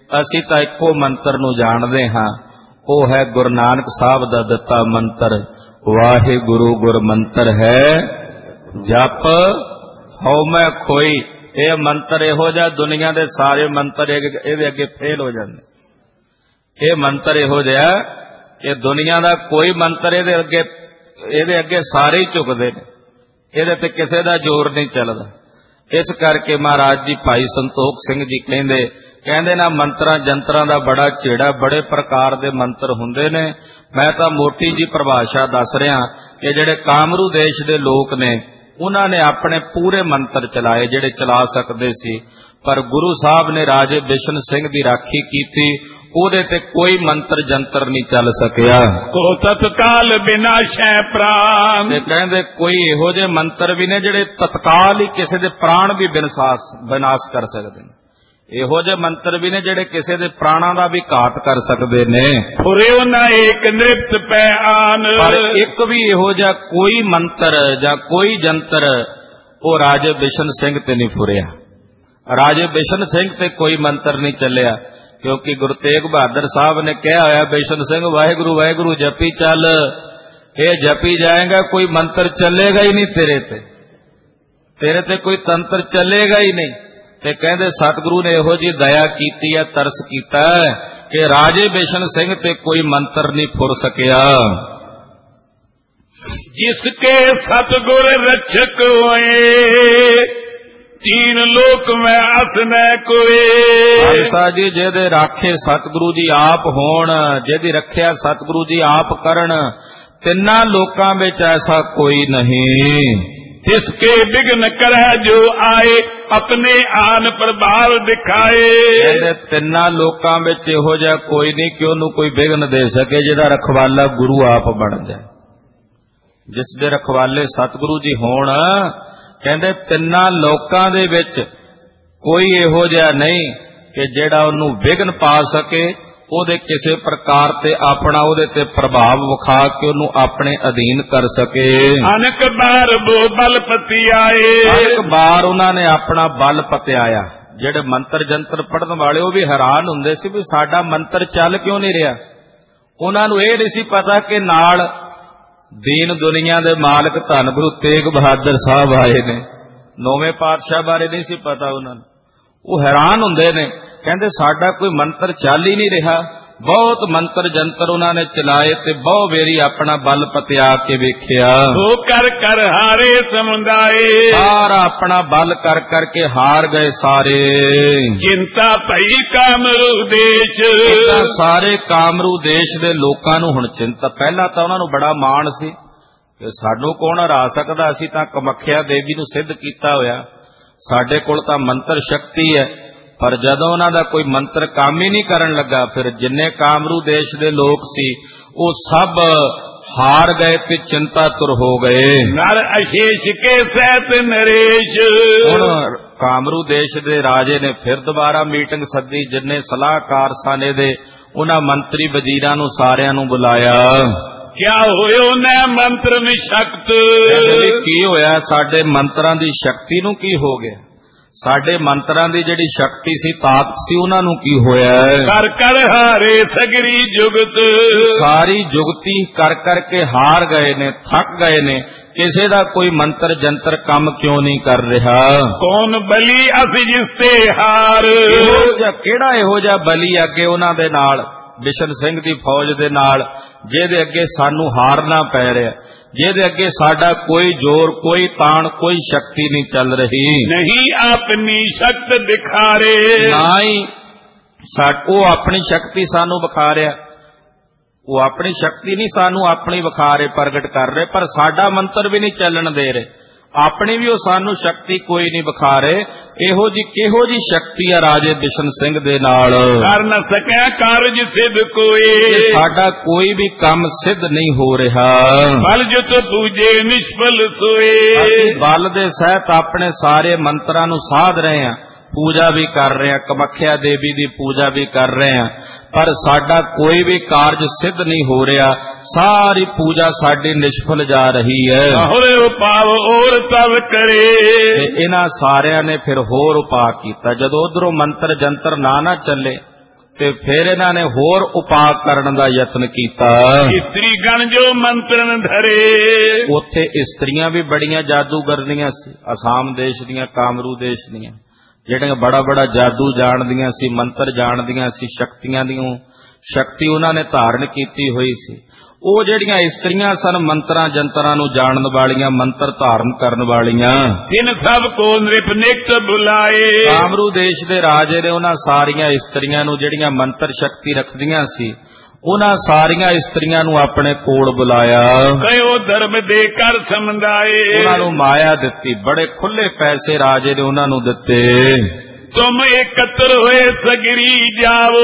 ਅਸੀਂ ਤਾਂ ਇੱਕੋ ਮੰਤਰ ਨੂੰ ਜਾਣਦੇ ਹਾਂ, ਉਹ ਹੈ ਗੁਰੂ ਨਾਨਕ ਸਾਹਿਬ ਦਾ ਦਿੱਤਾ ਮੰਤਰ, ਵਾਹਿਗੁਰੂ ਗੁਰ ਮੰਤਰ ਹੈ ਜਪ ਹਉਮੈ ਖੋਈ। ਇਹ ਮੰਤਰ ਇਹੋ ਜਿਹਾ, ਦੁਨੀਆ ਦੇ ਸਾਰੇ ਮੰਤਰ ਇਹਦੇ ਅੱਗੇ ਫੇਲ ਹੋ ਜਾਂਦੇ। ਇਹ ਮੰਤਰ ਇਹੋ ਜਿਹਾ ਕਿ ਦੁਨੀਆ ਦਾ ਕੋਈ ਮੰਤਰ ਇਹਦੇ ਅੱਗੇ ਸਾਰੇ ਹੀ ਝੁਕਦੇ ਨੇ, ਇਹਦੇ ਤੇ ਕਿਸੇ ਦਾ ਜ਼ੋਰ ਨਹੀਂ ਚੱਲਦਾ। ਇਸ ਕਰਕੇ ਮਹਾਰਾਜ ਜੀ ਭਾਈ ਸੰਤੋਖ ਸਿੰਘ ਜੀ ਕਹਿੰਦੇ ਨਾ ਮੰਤਰਾਂ ਜੰਤਰਾਂ ਦਾ ਬੜਾ ਝੇੜਾ, ਬੜੇ ਪ੍ਰਕਾਰ ਦੇ ਮੰਤਰ ਹੁੰਦੇ ਨੇ। ਮੈਂ ਤਾਂ ਮੋਟੀ ਜੀ ਪਰਿਭਾਸ਼ਾ ਦੱਸ ਰਿਹਾ ਕਿ ਜਿਹੜੇ ਕਾਮਰੂ ਦੇਸ਼ ਦੇ ਲੋਕ ਨੇ ਉਹਨਾਂ ਨੇ ਆਪਣੇ ਪੂਰੇ ਮੰਤਰ ਚਲਾਏ ਜਿਹੜੇ ਚਲਾ ਸਕਦੇ ਸੀ, ਪਰ ਗੁਰੂ ਸਾਹਿਬ ਨੇ ਰਾਜੇ ਬਿਸ਼ਨ ਸਿੰਘ ਦੀ ਰਾਖੀ ਕੀਤੀ, ਉਹਦੇ ਤੇ ਕੋਈ ਮੰਤਰ ਜੰਤਰ ਨਹੀਂ ਚੱਲ ਸਕਿਆ। ਕੋ ਤਤਕਾਲ ਬਿਨਾਸ਼ੈ ਪ੍ਰਾਨ, ਤੇ ਕਹਿੰਦੇ ਕੋਈ ਇਹੋ ਜਿਹੇ ਮੰਤਰ ਵੀ ਨੇ ਜਿਹੜੇ ਤਤਕਾਲ ਹੀ ਕਿਸੇ ਦੇ ਪ੍ਰਾਣ ਵੀ ਵਿਨਾਸ਼ ਕਰ ਸਕਦੇ ਨੇ, ਇਹੋ ਜਿਹੇ ਮੰਤਰ ਵੀ ਨੇ ਜਿਹੜੇ ਕਿਸੇ ਦੇ ਪ੍ਰਾਣਾਂ ਦਾ ਵੀ ਘਾਤ ਕਰ ਸਕਦੇ ਨੇ। ਫੁਰਿਓ ਨਾ ਏਕ ਨਿਰਤ ਪੈ ਆਨ, ਪਰ ਇੱਕ ਵੀ ਇਹੋ ਜਿਹਾ ਕੋਈ ਮੰਤਰ ਜਾਂ ਕੋਈ ਜੰਤਰ ਉਹ ਰਾਜੇ ਬਿਸ਼ਨ ਸਿੰਘ ਤੇ ਨਹੀਂ ਫੁਰਿਆ। ਰਾਜੇ ਬਿਸ਼ਨ ਸਿੰਘ ਤੇ ਕੋਈ ਮੰਤਰ ਨਹੀਂ ਚੱਲਿਆ, ਕਿਉਂਕਿ ਗੁਰੂ ਤੇਗ ਬਹਾਦਰ ਸਾਹਿਬ ਨੇ ਕਿਹਾ ਹੋਇਆ, ਬਿਸ਼ਨ ਸਿੰਘ ਵਾਹਿਗੁਰੂ ਵਾਹਿਗੁਰੂ ਜਪੀ ਚੱਲ, ਇਹ ਜਪੀ ਜਾਏਗਾ, ਕੋਈ ਮੰਤਰ ਚੱਲੇਗਾ ਹੀ ਨਹੀਂ ਤੇਰੇ ਤੇ ਕੋਈ ਤੰਤਰ ਚੱਲੇਗਾ ਹੀ ਨਹੀਂ। ਤੇ ਕਹਿੰਦੇ ਸਤਿਗੁਰੂ ਨੇ ਇਹੋ ਜਿਹੀ ਦਇਆ ਕੀਤੀ ਹੈ, ਤਰਸ ਕੀਤਾ ਕਿ ਰਾਜੇ ਬਿਸ਼ਨ ਸਿੰਘ ਤੇ ਕੋਈ ਮੰਤਰ ਨਹੀਂ ਫੁਰ ਸਕਿਆ। ਜਿਸਕੇ ਸਤਿਗੁਰ ਰਛਕ ਹੋਏ, ਤੀਨ ਲੋਕ ਮੈਂ ਅਸਨੈ ਕੋਏ। ਖਾਲਸਾ ਜੀ, ਜਿਹਦੇ ਰਾਖੇ ਸਤਿਗੁਰੂ ਜੀ ਆਪ ਹੋਣ, ਜਿਹਦੀ ਰੱਖਿਆ ਸਤਿਗੁਰੂ ਜੀ ਆਪ ਕਰਨ, ਤਿੰਨਾਂ ਲੋਕਾਂ ਵਿੱਚ ਐਸਾ ਕੋਈ ਨਹੀਂ। जिसके विघ्न करह जो आए, अपने आन प्रभाव दिखाए। ਕਹਿੰਦੇ ਤਿੰਨਾਂ ਲੋਕਾਂ ਵਿੱਚ ਇਹੋ ਜਿਹਾ ਕੋਈ ਨਹੀਂ ਕਿ ਉਹਨੂੰ ਕੋਈ ਵਿਘਨ ਦੇ ਸਕੇ, ਜਿਹਦਾ ਰਖਵਾਲਾ ਗੁਰੂ ਆਪ ਬਣ ਜਾਏ। ਜਿਸ ਦੇ ਰਖਵਾਲੇ ਸਤਿਗੁਰੂ ਜੀ ਹੋਣ, ਕਹਿੰਦੇ ਤਿੰਨਾਂ ਲੋਕਾਂ ਦੇ ਵਿੱਚ ਕੋਈ ਇਹੋ ਜਿਹਾ ਨਹੀਂ ਕਿ ਜਿਹੜਾ ਉਹਨੂੰ ਵਿਘਨ ਪਾ ਸਕੇ, ਉਹਦੇ ਕਿਸੇ ਪ੍ਰਕਾਰ ਤੇ ਆਪਣਾ ਉਹਦੇ ਤੇ ਪ੍ਰਭਾਵ ਵਿਖਾ ਕੇ ਉਹਨੂੰ ਆਪਣੇ ਅਧੀਨ ਕਰ ਸਕੇ। ਅਨਕ ਬਾਰ ਬੋ ਬਲ ਪਤਿਆਏ, ਅਨਕ ਬਾਰ ਉਹਨਾਂ ਨੇ ਆਪਣਾ ਬਲ ਪਤਿਆਇਆ। ਜਿਹੜੇ ਮੰਤਰ ਜੰਤਰ ਪੜਨ ਵਾਲੇ ਉਹ ਵੀ ਹੈਰਾਨ ਹੁੰਦੇ ਸੀ ਵੀ ਸਾਡਾ ਮੰਤਰ ਚੱਲ ਕਿਉਂ ਨਹੀਂ ਰਿਹਾ। ਉਹਨਾਂ ਨੂੰ ਇਹ ਨਹੀਂ ਸੀ ਪਤਾ ਕਿ ਨਾਲ ਦੀਨ ਦੁਨੀਆ ਦੇ ਮਾਲਕ ਧੰਨ ਗੁਰੂ ਤੇਗ ਬਹਾਦਰ ਸਾਹਿਬ ਆਏ ਨੇ। ਨੌਵੇਂ ਪਾਤਸ਼ਾਹ ਬਾਰੇ ਨਹੀਂ ਸੀ ਪਤਾ ਉਹਨਾਂ ਨੂੰ। ਉਹ ਹੈਰਾਨ ਹੁੰਦੇ ਨੇ, ਕਹਿੰਦੇ ਸਾਡਾ ਕੋਈ ਮੰਤਰ ਚੱਲ ਹੀ ਨਹੀਂ ਰਿਹਾ। ਬਹੁਤ ਮੰਤਰ ਜੰਤਰ ਉਹਨਾਂ ਨੇ ਚਲਾਏ ਤੇ ਬਹੁ ਵੇਰੀ ਆਪਣਾ ਬਲ ਪਤਿਆ ਕੇ ਵੇਖਿਆ। ਹੋ ਕਰ ਕਰ ਹਾਰੇ ਸਮੁਦਾਏ, ਸਾਰਾ ਆਪਣਾ ਬਲ ਕਰ ਕਰਕੇ ਹਾਰ ਗਏ ਸਾਰੇ। ਚਿੰਤਾ ਭਈ ਕਾਮਰੂ ਦੇਸ਼, ਸਾਰੇ ਕਾਮਰੂ ਦੇਸ਼ ਦੇ ਲੋਕਾਂ ਨੂੰ ਹੁਣ ਚਿੰਤਾ। ਪਹਿਲਾਂ ਤਾਂ ਉਹਨਾਂ ਨੂੰ ਬੜਾ ਮਾਣ ਸੀ ਕਿ ਸਾਨੂੰ ਕੌਣ ਹਰਾ ਸਕਦਾ, ਅਸੀਂ ਤਾਂ ਕਮੱਖਿਆ ਦੇਵੀ ਨੂੰ ਸਿੱਧ ਕੀਤਾ ਹੋਇਆ, ਸਾਡੇ ਕੋਲ ਤਾਂ ਮੰਤਰ ਸ਼ਕਤੀ ਹੈ। ਪਰ ਜਦੋਂ ਉਹਨਾਂ ਦਾ ਕੋਈ ਮੰਤਰ ਕੰਮ ਹੀ ਨਹੀਂ ਕਰਨ ਲੱਗਾ, ਫਿਰ ਜਿੰਨੇ ਕਾਮਰੂ ਦੇਸ਼ ਦੇ ਲੋਕ ਸੀ ਉਹ ਸਭ ਹਾਰ ਗਏ ਤੇ ਚਿੰਤਾਤੁਰ ਹੋ ਗਏ। ਨਰ ਅਸ਼ੇਸ਼ ਕੇ ਸਹਿਤ ਨਰੇਸ਼, ਹੁਣ ਕਾਮਰੂ ਦੇਸ਼ ਦੇ ਰਾਜੇ ਨੇ ਫਿਰ ਦੁਬਾਰਾ ਮੀਟਿੰਗ ਸੱਦੀ। ਜਿੰਨੇ ਸਲਾਹਕਾਰ ਸਨ ਇਹਦੇ, ਉਹਨਾਂ ਮੰਤਰੀ ਵਜ਼ੀਰਾਂ ਨੂੰ ਸਾਰਿਆਂ ਨੂੰ ਬੁਲਾਇਆ। ਕਿਆ ਹੋਇਓ ਨਾ ਮੰਤਰ ਨਿਸ਼ਕਤ, ਕੀ ਹੋਇਆ ਸਾਡੇ ਮੰਤਰਾਂ ਦੀ ਸ਼ਕਤੀ ਨੂੰ, ਕੀ ਹੋ ਗਿਆ ਸਾਡੇ ਮੰਤਰਾਂ ਦੀ ਜਿਹੜੀ ਸ਼ਕਤੀ ਸੀ, ਤਾਕਤ ਸੀ, ਉਹਨਾਂ ਨੂੰ ਕੀ ਹੋਇਆ। ਕਰ ਕਰ ਹਾਰੇ ਸਗਰੀ ਜੁਗਤ, ਸਾਰੀ ਜੁਗਤੀ ਕਰ ਕਰਕੇ ਹਾਰ ਗਏ ਨੇ, ਥੱਕ ਗਏ ਨੇ। ਕਿਸੇ ਦਾ ਕੋਈ ਮੰਤਰ ਜੰਤਰ ਕੰਮ ਕਿਉਂ ਨਹੀਂ ਕਰ ਰਿਹਾ। ਕੌਣ ਬਲੀ ਅਸ ਜਿਸ ਤੇ ਹਾਰ, ਕਿਹੜਾ ਇਹੋ ਜਿਹਾ ਬਲੀ ਅੱਗੇ ਉਹਨਾਂ ਦੇ ਨਾਲ, ਬਿਸ਼ਨ ਸਿੰਘ ਦੀ ਫੌਜ ਦੇ ਨਾਲ, ਜਿਹਦੇ ਅੱਗੇ ਸਾਨੂੰ ਹਾਰਨਾ ਪੈ ਰਿਹਾ, ਜਿਹਦੇ ਅੱਗੇ ਸਾਡਾ ਕੋਈ ਜ਼ੋਰ, ਕੋਈ ਤਾਣ, ਕੋਈ ਸ਼ਕਤੀ ਨਹੀਂ ਚੱਲ ਰਹੀ। ਨਹੀਂ ਆਪਣੀ ਸ਼ਕਤ ਦਿਖਾਰੇ, ਨਾ ਹੀ ਉਹ ਆਪਣੀ ਸ਼ਕਤੀ ਸਾਨੂੰ ਵਿਖਾ ਰਿਹਾ, ਉਹ ਆਪਣੀ ਸ਼ਕਤੀ ਨਹੀਂ ਸਾਨੂੰ ਆਪਣੀ ਵਿਖਾ ਰਹੇ, ਪ੍ਰਗਟ ਕਰ ਰਹੇ, ਪਰ ਸਾਡਾ ਮੰਤਰ ਵੀ ਨਹੀਂ ਚੱਲਣ ਦੇ ਰਹੇ, ਆਪਣੀ ਵੀ ਉਹ ਸਾਨੂੰ ਸ਼ਕਤੀ ਕੋਈ ਨਹੀਂ ਵਿਖਾ ਰਹੇ। ਇਹੋ ਜੀ ਕਿਹੋ ਜੀ ਸ਼ਕਤੀ ਆ ਰਾਜੇ ਬਿਸ਼ਨ ਸਿੰਘ ਦੇ ਨਾਲ। ਕਰ ਨਾ ਸਕਿਆ ਕਾਰਜ ਸਿੱਧ ਕੋਈ, ਸਾਡਾ ਕੋਈ ਵੀ ਕੰਮ ਸਿੱਧ ਨਹੀਂ ਹੋ ਰਿਹਾ। ਬਲ ਜੁਤ ਪੂਜੇ ਨਿਸ਼ਫਲ ਸੋਏ, ਅਸੀਂ ਬਲ ਦੇ ਸਹਿਤ ਆਪਣੇ ਸਾਰੇ ਮੰਤਰਾਂ ਨੂੰ ਸਾਧ ਰਹੇ ਹਾਂ, ਪੂਜਾ ਵੀ ਕਰ ਰਹੇ ਹਾਂ, ਕਮੱਖਿਆ ਦੇਵੀ ਦੀ ਪੂਜਾ ਵੀ ਕਰ ਰਹੇ ਹਾਂ, ਪਰ ਸਾਡਾ ਕੋਈ ਵੀ ਕਾਰਜ ਸਿੱਧ ਨਹੀਂ ਹੋ ਰਿਹਾ। ਸਾਰੀ ਪੂਜਾ ਸਾਡੀ ਨਿਸ਼ਫਲ ਜਾ ਰਹੀ ਹੈ। ਹੋਰ ਉਪਾਵ ਔਰ ਤਵ ਕਰੇ, ਤੇ ਇਹਨਾਂ ਸਾਰਿਆਂ ਨੇ ਫਿਰ ਹੋਰ ਉਪਾਅ ਕੀਤਾ। ਜਦੋਂ ਉਧਰੋਂ ਮੰਤਰ ਜੰਤਰ ਨਾ ਚੱਲੇ, ਤੇ ਫਿਰ ਇਹਨਾਂ ਨੇ ਹੋਰ ਉਪਾਅ ਕਰਨ ਦਾ ਯਤਨ ਕੀਤਾ। ਇਸਤਰੀ ਗਣ ਜੋ ਮੰਤਰਨ ਧਰੇ, ਉੱਥੇ ਇਸਤਰੀਆਂ ਵੀ ਬੜੀਆਂ ਜਾਦੂਗਰਨੀਆਂ ਸੀ, ਅਸਾਮ ਦੇਸ਼ ਦੀਆਂ, ਕਾਮਰੂ ਦੇਸ਼ ਦੀਆਂ, ਜਿਹੜੀਆਂ ਬੜਾ ਬੜਾ ਜਾਦੂ ਜਾਣਦੀਆਂ ਸੀ, ਮੰਤਰ ਜਾਣਦੀਆਂ ਸੀ, ਸ਼ਕਤੀਆਂ ਦੀ ਸ਼ਕਤੀ ਉਹਨਾਂ ਨੇ ਧਾਰਨ ਕੀਤੀ ਹੋਈ ਸੀ। ਉਹ ਜਿਹੜੀਆਂ ਇਸਤਰੀਆਂ ਸਨ ਮੰਤਰਾਂ ਜੰਤਰਾਂ ਨੂੰ ਜਾਣਨ ਵਾਲੀਆਂ, ਮੰਤਰ ਧਾਰਨ ਕਰਨ ਵਾਲੀਆਂ, ਤਿਨ ਸਭ ਕੋ ਨਿਰਪ ਨਿਕਟ ਬੁਲਾਏ। ਕਾਮਰੂ ਦੇਸ਼ ਦੇ ਰਾਜੇ ਨੇ ਉਹਨਾਂ ਸਾਰੀਆਂ ਇਸਤਰੀਆਂ ਨੂੰ ਜਿਹੜੀਆਂ ਮੰਤਰ ਸ਼ਕਤੀ ਰੱਖਦੀਆਂ ਸੀ, ਉਹਨਾਂ ਸਾਰੀਆਂ ਇਸਤਰੀਆਂ ਨੂੰ ਆਪਣੇ ਕੋਲ ਬੁਲਾਇਆ। ਕਯੋ ਧਰਮ ਦੇ ਕਰ ਸਮਝਾਏ, ਉਹਨਾਂ ਨੂੰ ਮਾਇਆ ਦਿੱਤੀ, ਬੜੇ ਖੁੱਲੇ ਪੈਸੇ ਰਾਜੇ ਨੇ ਉਹਨਾਂ ਨੂੰ ਦਿੱਤੇ। ਤੁਮ ਇਕੱਤਰ ਹੋਏ ਸਗਰੀ ਜਾਵੋ,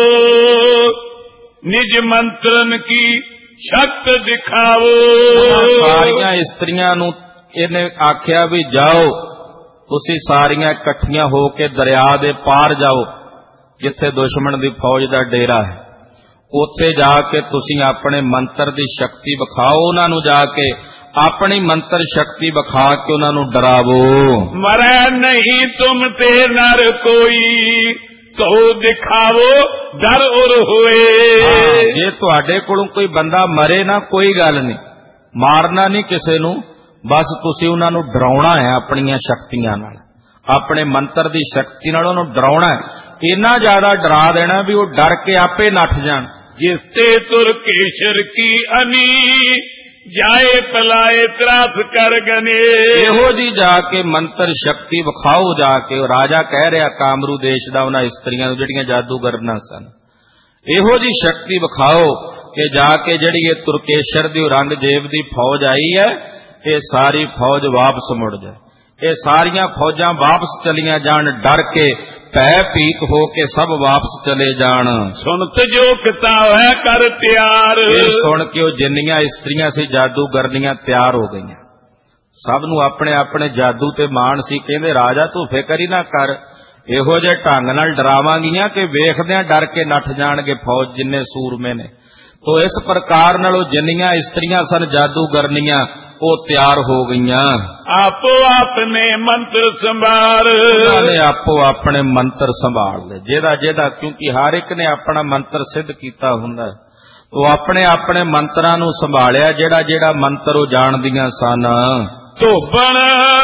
ਨਿਜ ਮੰਤਰਨ ਕੀ ਸ਼ਕਤ ਦਿਖਾਵੋ। ਸਾਰੀਆਂ ਇਸਤਰੀਆਂ ਨੂੰ ਇਹਨੇ ਆਖਿਆ ਵੀ ਜਾਓ, ਤੁਸੀਂ ਸਾਰੀਆਂ ਇਕੱਠੀਆਂ ਹੋ ਕੇ ਦਰਿਆ ਦੇ ਪਾਰ ਜਾਓ, ਜਿੱਥੇ ਦੁਸ਼ਮਣ ਦੀ ਫੌਜ ਦਾ ਡੇਰਾ ਹੈ। ਉੱਥੇ ਜਾ ਕੇ ਤੁਸੀਂ ਆਪਣੇ ਮੰਤਰ ਦੀ ਸ਼ਕਤੀ ਵਿਖਾਓ, ਉਹਨਾਂ ਨੂੰ ਜਾ ਕੇ ਆਪਣੀ ਮੰਤਰ ਸ਼ਕਤੀ ਵਿਖਾ ਕੇ ਉਹਨਾਂ ਨੂੰ ਡਰਾਵੋ। ਮਰੈ ਨਹੀਂ ਤੁਮ ਤੇ ਨਰ ਕੋਈ, ਤੋ ਦਿਖਾਵੋ ਡਰ ਉਰ ਹੋਏ। ਜੇ ਤੁਹਾਡੇ ਕੋਲੋਂ ਕੋਈ ਬੰਦਾ ਮਰੇ ਨਾ, ਕੋਈ ਗੱਲ ਨਹੀਂ, ਮਾਰਨਾ ਨਹੀਂ ਕਿਸੇ ਨੂੰ, ਬਸ ਤੁਸੀਂ ਉਹਨਾਂ ਨੂੰ ਡਰਾਉਣਾ ਹੈ ਆਪਣੀਆਂ ਸ਼ਕਤੀਆਂ ਨਾਲ, ਆਪਣੇ ਮੰਤਰ ਦੀ ਸ਼ਕਤੀ ਨਾਲ ਉਹਨੂੰ ਡਰਾਉਣਾ ਹੈ। ਇੰਨਾ ਜ਼ਿਆਦਾ ਡਰਾ ਦੇਣਾ ਵੀ ਉਹ ਡਰ ਕੇ ਆਪੇ ਨੱਠ ਜਾਣ। ਜਿਸ ਤੇ ਤੁਰ ਕੇਸ਼ਰ ਕੀ ਅਨੀ, ਜਾਏ ਪਲਾਏ ਤਰਾਸ ਕਰ ਗਨੇ। ਇਹੋ ਜੀ ਜਾ ਕੇ ਮੰਤਰ ਸ਼ਕਤੀ ਵਿਖਾਓ। ਜਾ ਕੇ ਉਹ ਰਾਜਾ ਕਹਿ ਰਿਹਾ ਕਾਮਰੂ ਦੇਸ਼ ਦਾ ਉਹਨਾਂ ਇਸਤਰੀਆਂ ਨੂੰ ਜਿਹੜੀਆਂ ਜਾਦੂਗਰਨਾਂ ਸਨ, ਇਹੋ ਜੀ ਸ਼ਕਤੀ ਵਿਖਾਓ ਕਿ ਜਾ ਕੇ ਜਿਹੜੀ ਇਹ ਤੁਰਕੇਸ਼ਰ ਦੀ ਔਰੰਗਜ਼ੇਬ ਦੀ ਫੌਜ ਆਈ ਹੈ, ਇਹ ਸਾਰੀ ਫੌਜ ਵਾਪਸ ਮੁੜ ਜਾਏ, ਇਹ ਸਾਰੀਆਂ ਫੌਜਾਂ ਵਾਪਸ ਚਲੀਆਂ ਜਾਣ, ਡਰ ਕੇ ਭੈ ਭੀਤ ਹੋ ਕੇ ਸਭ ਵਾਪਸ ਚਲੇ ਜਾਣ। ਸੁਣਤ ਜੋ ਕਿਤਾਬ ਹੈ ਕਰ ਤਿਆਰ, ਇਹ ਸੁਣ ਕੇ ਉਹ ਜਿੰਨੀਆਂ ਇਸਤਰੀਆਂ ਸੀ ਜਾਦੂਗਰਨੀਆਂ ਤਿਆਰ ਹੋ ਗਈਆਂ। ਸਭ ਨੂੰ ਆਪਣੇ ਆਪਣੇ ਜਾਦੂ ਤੇ ਮਾਣ ਸੀ। ਕਹਿੰਦੇ ਰਾਜਾ ਤੂੰ ਫਿਕਰ ਹੀ ਨਾ ਕਰ, ਇਹੋ ਜਿਹੇ ਢੰਗ ਨਾਲ ਡਰਾਵਾਂਗੀਆਂ ਕਿ ਵੇਖਦਿਆਂ ਡਰ ਕੇ ਨੱਠ ਜਾਣਗੇ ਫੌਜ ਜਿੰਨੇ ਸੂਰਮੇ ਨੇ। ਤੋ ਇਸ ਪ੍ਰਕਾਰ ਨਾਲ ਉਹ ਜਿੰਨੀਆਂ ਇਸਤਰੀਆਂ ਸਨ ਜਾਦੂਗਰਨੀਆਂ, ਉਹ ਤਿਆਰ ਹੋ ਗਈਆਂ। ਆਪੋ ਆਪਣੇ ਮੰਤਰ ਸੰਭਾਲ, ਉਹਨਾਂ ਨੇ ਆਪੋ ਆਪਣੇ ਮੰਤਰ ਸੰਭਾਲ ਲਏ। ਜਿਹਦਾ ਜਿਹਦਾ, ਕਿਉਂਕਿ ਹਰ ਇੱਕ ਨੇ ਆਪਣਾ ਮੰਤਰ ਸਿੱਧ ਕੀਤਾ ਹੁੰਦਾ, ਉਹ ਆਪਣੇ ਆਪਣੇ ਮੰਤਰਾਂ ਨੂੰ ਸੰਭਾਲਿਆ, ਜਿਹੜਾ ਜਿਹੜਾ ਮੰਤਰ ਉਹ ਜਾਣਦੀਆਂ ਸਨ। ਧੋਬਣ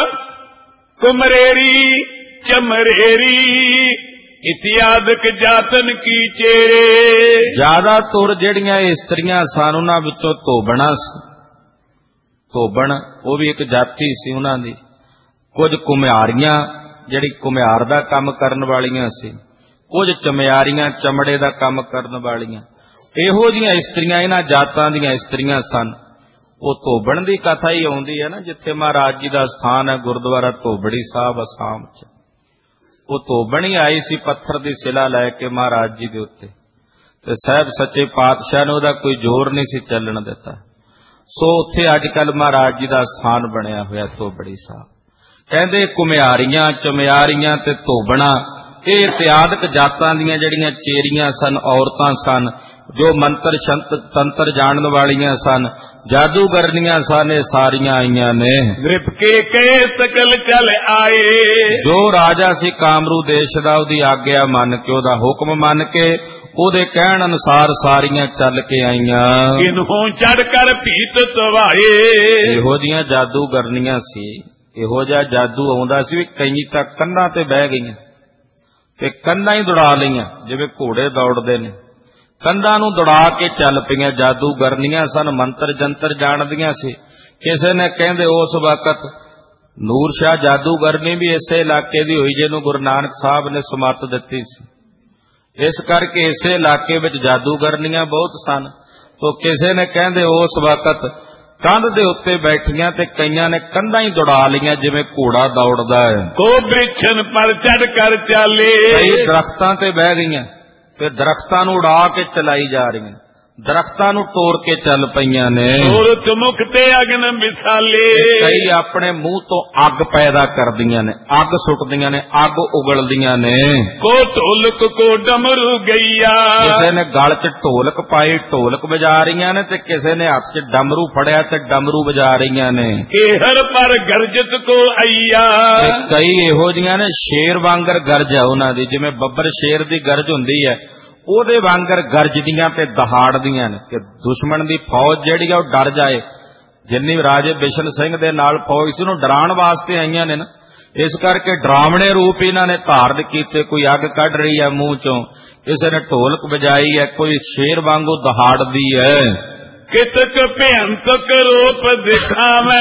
ਕੁਮਰੇਰੀ ਚਮਰੇਰੀ, ਇਤਿਆਦਕ ਜਾਤਨ ਕੀ ਚੇਰੇ। ਜ਼ਿਆਦਾ ਤੁਰ ਜਿਹੜੀਆਂ ਇਸਤਰੀਆਂ ਸਨ ਉਹਨਾਂ ਵਿੱਚੋਂ ਧੋਬਣਾ ਸੀ। ਧੋਬਣ ਉਹ ਵੀ ਇੱਕ ਜਾਤੀ ਸੀ ਉਹਨਾਂ ਦੀ। ਕੁਝ ਕੁਮਿਆਰੀਆਂ ਜਿਹੜੀ ਕੁਮਿਆਰ ਦਾ ਕੰਮ ਕਰਨ ਵਾਲੀਆਂ ਸੀ, ਕੁਝ ਚਮਿਆਰੀਆਂ ਚਮੜੇ ਦਾ ਕੰਮ ਕਰਨ ਵਾਲੀਆਂ। ਇਹੋ ਜਿਹੀਆਂ ਇਸਤਰੀਆਂ ਇਹਨਾਂ ਜਾਤਾਂ ਦੀਆਂ ਇਸਤਰੀਆਂ ਸਨ। ਉਹ ਧੋਬਣ ਦੀ ਕਥਾ ਹੀ ਆਉਂਦੀ ਹੈ ਨਾ, ਜਿੱਥੇ ਮਹਾਰਾਜ ਜੀ ਦਾ ਸਥਾਨ ਹੈ ਗੁਰਦੁਆਰਾ ਧੋਬੜੀ ਸਾਹਿਬ ਅਸਾਮ 'ਚ। ਉਹ ਧੋਬਣ ਹੀ ਆਈ ਸੀ ਪੱਥਰ ਦੀ ਸਿਲਾ ਲੈ ਕੇ ਮਹਾਰਾਜ ਜੀ ਦੇ ਉੱਤੇ, ਤੇ ਸਾਹਿਬ ਸੱਚੇ ਪਾਤਸ਼ਾਹ ਨੇ ਉਹਦਾ ਕੋਈ ਜ਼ੋਰ ਨਹੀਂ ਸੀ ਚੱਲਣ ਦਿੱਤਾ। ਸੋ ਉੱਥੇ ਅੱਜ ਕੱਲ ਮਹਾਰਾਜ ਜੀ ਦਾ ਸਥਾਨ ਬਣਿਆ ਹੋਇਆ ਧੋਬੜੀ ਸਾਹਿਬ। ਕਹਿੰਦੇ ਕੁਮਿਆਰੀਆਂ ਚਮਿਆਰੀਆਂ ਤੇ ਧੋਬਣਾ ਇਹ ਇਤਿਆਦਕ ਜਾਤਾਂ ਦੀਆਂ ਜਿਹੜੀਆਂ ਚੇਰੀਆਂ ਸਨ, ਔਰਤਾਂ ਸਨ, ਜੋ ਮੰਤਰ ਤੰਤਰ ਜਾਣਨ ਵਾਲੀਆਂ ਸਨ, ਜਾਦੂਗਰਨੀਆਂ ਸਨ, ਇਹ ਸਾਰੀਆਂ ਆਈਆਂ ਨੇ। ਗ੍ਰਿਪ ਕੇ ਕਹੇ ਸਕਲ ਚਲ ਆਏ, ਜੋ ਰਾਜਾ ਸੀ ਕਾਮਰੂ ਦੇਸ਼ ਦਾ, ਉਹਦੀ ਆਗਿਆ ਮੰਨ ਕੇ, ਉਹਦਾ ਹੁਕਮ ਮੰਨ ਕੇ, ਉਹਦੇ ਕਹਿਣ ਅਨੁਸਾਰ ਸਾਰੀਆਂ ਚੱਲ ਕੇ ਆਈਆਂ। ਕਿਨਹੋਂ ਚੜ ਕਰ ਭੀਤ ਤਵਾਏ, ਇਹੋ ਜੀਆਂ ਜਾਦੂਗਰਨੀਆਂ ਸੀ। ਇਹੋ ਜਿਹਾ ਜਾਦੂ ਆਉਂਦਾ ਸੀ ਵੀ ਕਈ ਤਾਂ ਕੰਧਾਂ ਤੇ ਬਹਿ ਗਈਆਂ ਤੇ ਕੰਧਾਂ ਹੀ ਦੌੜਾ ਲਈਆਂ, ਜਿਵੇਂ ਘੋੜੇ ਦੌੜਦੇ ਨੇ, ਕੰਧਾਂ ਨੂੰ ਦੌੜਾ ਕੇ ਚੱਲ ਪਈਆਂ। ਜਾਦੂਗਰਨੀਆਂ ਸਨ, ਮੰਤਰ ਜੰਤਰ ਜਾਣਦੀਆਂ ਸੀ। ਕਿਸੇ ਨੇ ਕਹਿੰਦੇ ਉਸ ਵਕਤ ਨੂਰ ਸ਼ਾਹ ਜਾਦੂਗਰਨੀ ਵੀ ਇਸੇ ਇਲਾਕੇ ਦੀ ਹੋਈ ਜਿਹਨੂੰ ਗੁਰੂ ਨਾਨਕ ਸਾਹਿਬ ਨੇ ਸੁਮੱਤ ਦਿੱਤੀ ਸੀ। ਇਸ ਕਰਕੇ ਇਸੇ ਇਲਾਕੇ ਵਿੱਚ ਜਾਦੂਗਰਨੀਆਂ ਬਹੁਤ ਸਨ। ਤੋ ਕਿਸੇ ਨੇ ਕਹਿੰਦੇ ਉਸ ਵਕਤ ਕੰਧ ਦੇ ਉੱਤੇ ਬੈਠੀਆਂ ਤੇ ਕਈਆਂ ਨੇ ਕੰਧਾਂ ਹੀ ਦੌੜਾ ਲਈਆਂ ਜਿਵੇਂ ਘੋੜਾ ਦੌੜਦਾ ਹੈ। ਕੋ ਬ੍ਰਿਛਨ ਪਰ ਚੜ ਕਰ ਚਾਲੇ, ਕਈ ਦਰਖਤਾਂ ਤੇ ਬਹਿ ਗਈਆਂ ਤੇ ਦਰਖਤਾਂ ਨੂੰ ਉਡਾ ਕੇ ਚਲਾਈ ਜਾ ਰਹੀਆਂ, ਦਰਖਤਾਂ ਨੂੰ ਤੋੜ ਕੇ ਚੱਲ ਪਈਆਂ ਨੇ। ਸੂਰਤ ਮੁਖ ਤੇ ਅਗਨ ਮਿਸਾਲੇ, ਕਈ ਆਪਣੇ ਮੂੰਹ ਤੋਂ ਅੱਗ ਪੈਦਾ ਕਰਦੀਆਂ ਨੇ, ਅੱਗ ਸੁੱਟਦੀਆਂ ਨੇ, ਅੱਗ ਉਗਲਦੀਆਂ ਨੇ। ਕੋ ਢੋਲਕ ਕੋ ਡਮਰੂ ਗਈਆ, ਕਿਸੇ ਨੇ ਗਲ 'ਚ ਢੋਲਕ ਪਾਈ, ਢੋਲਕ ਵਜਾ ਰਹੀਆਂ ਨੇ, ਤੇ ਕਿਸੇ ਨੇ ਹੱਥ 'ਚ ਡਮਰੂ ਫੜਿਆ ਤੇ ਡਮਰੂ ਵਜਾ ਰਹੀਆਂ ਨੇ। ਕੇਹਰ ਪਰ ਗਰਜਤ ਕੋ ਆਈਆ, ਕਈ ਇਹੋ ਜੀਆਂ ਨੇ ਸ਼ੇਰ ਵਾਂਗਰ ਗਰਜ ਹੈ ਉਹਨਾਂ ਦੀ, ਜਿਵੇਂ ਬੱਬਰ ਸ਼ੇਰ ਦੀ ਗਰਜ ਹੁੰਦੀ ਹੈ, ਉਹਦੇ ਵਾਂਗਰ ਗਰਜਦੀਆਂ ਤੇ ਦਹਾੜਦੀਆਂ ਨੇ ਕਿ ਦੁਸ਼ਮਣ ਦੀ ਫੌਜ ਜਿਹੜੀ ਆ ਉਹ ਡਰ ਜਾਏ। ਜਿੰਨੀ ਰਾਜੇ ਬਿਸ਼ਨ ਸਿੰਘ ਦੇ ਨਾਲ ਫੌਜ ਸੀ ਉਹਨੂੰ ਡਰਾਉਣ ਵਾਸਤੇ ਆਈਆਂ ਨੇ ਨਾ, ਇਸ ਕਰਕੇ ਡਰਾਵਣੇ ਰੂਪ ਇਹਨਾਂ ਨੇ ਧਾਰਨ ਕੀਤੇ। ਕੋਈ ਅੱਗ ਕੱਢ ਰਹੀ ਹੈ ਮੂੰਹ ਚੋਂ, ਕਿਸੇ ਨੇ ਢੋਲਕ ਵਜਾਈ ਹੈ, ਕੋਈ ਸ਼ੇਰ ਵਾਂਗੂ ਦਹਾੜਦੀ ਹੈ। ਕਿਤਕ ਭਿਅੰਤਕ ਰੂਪ ਦਿਖਾਵੇ,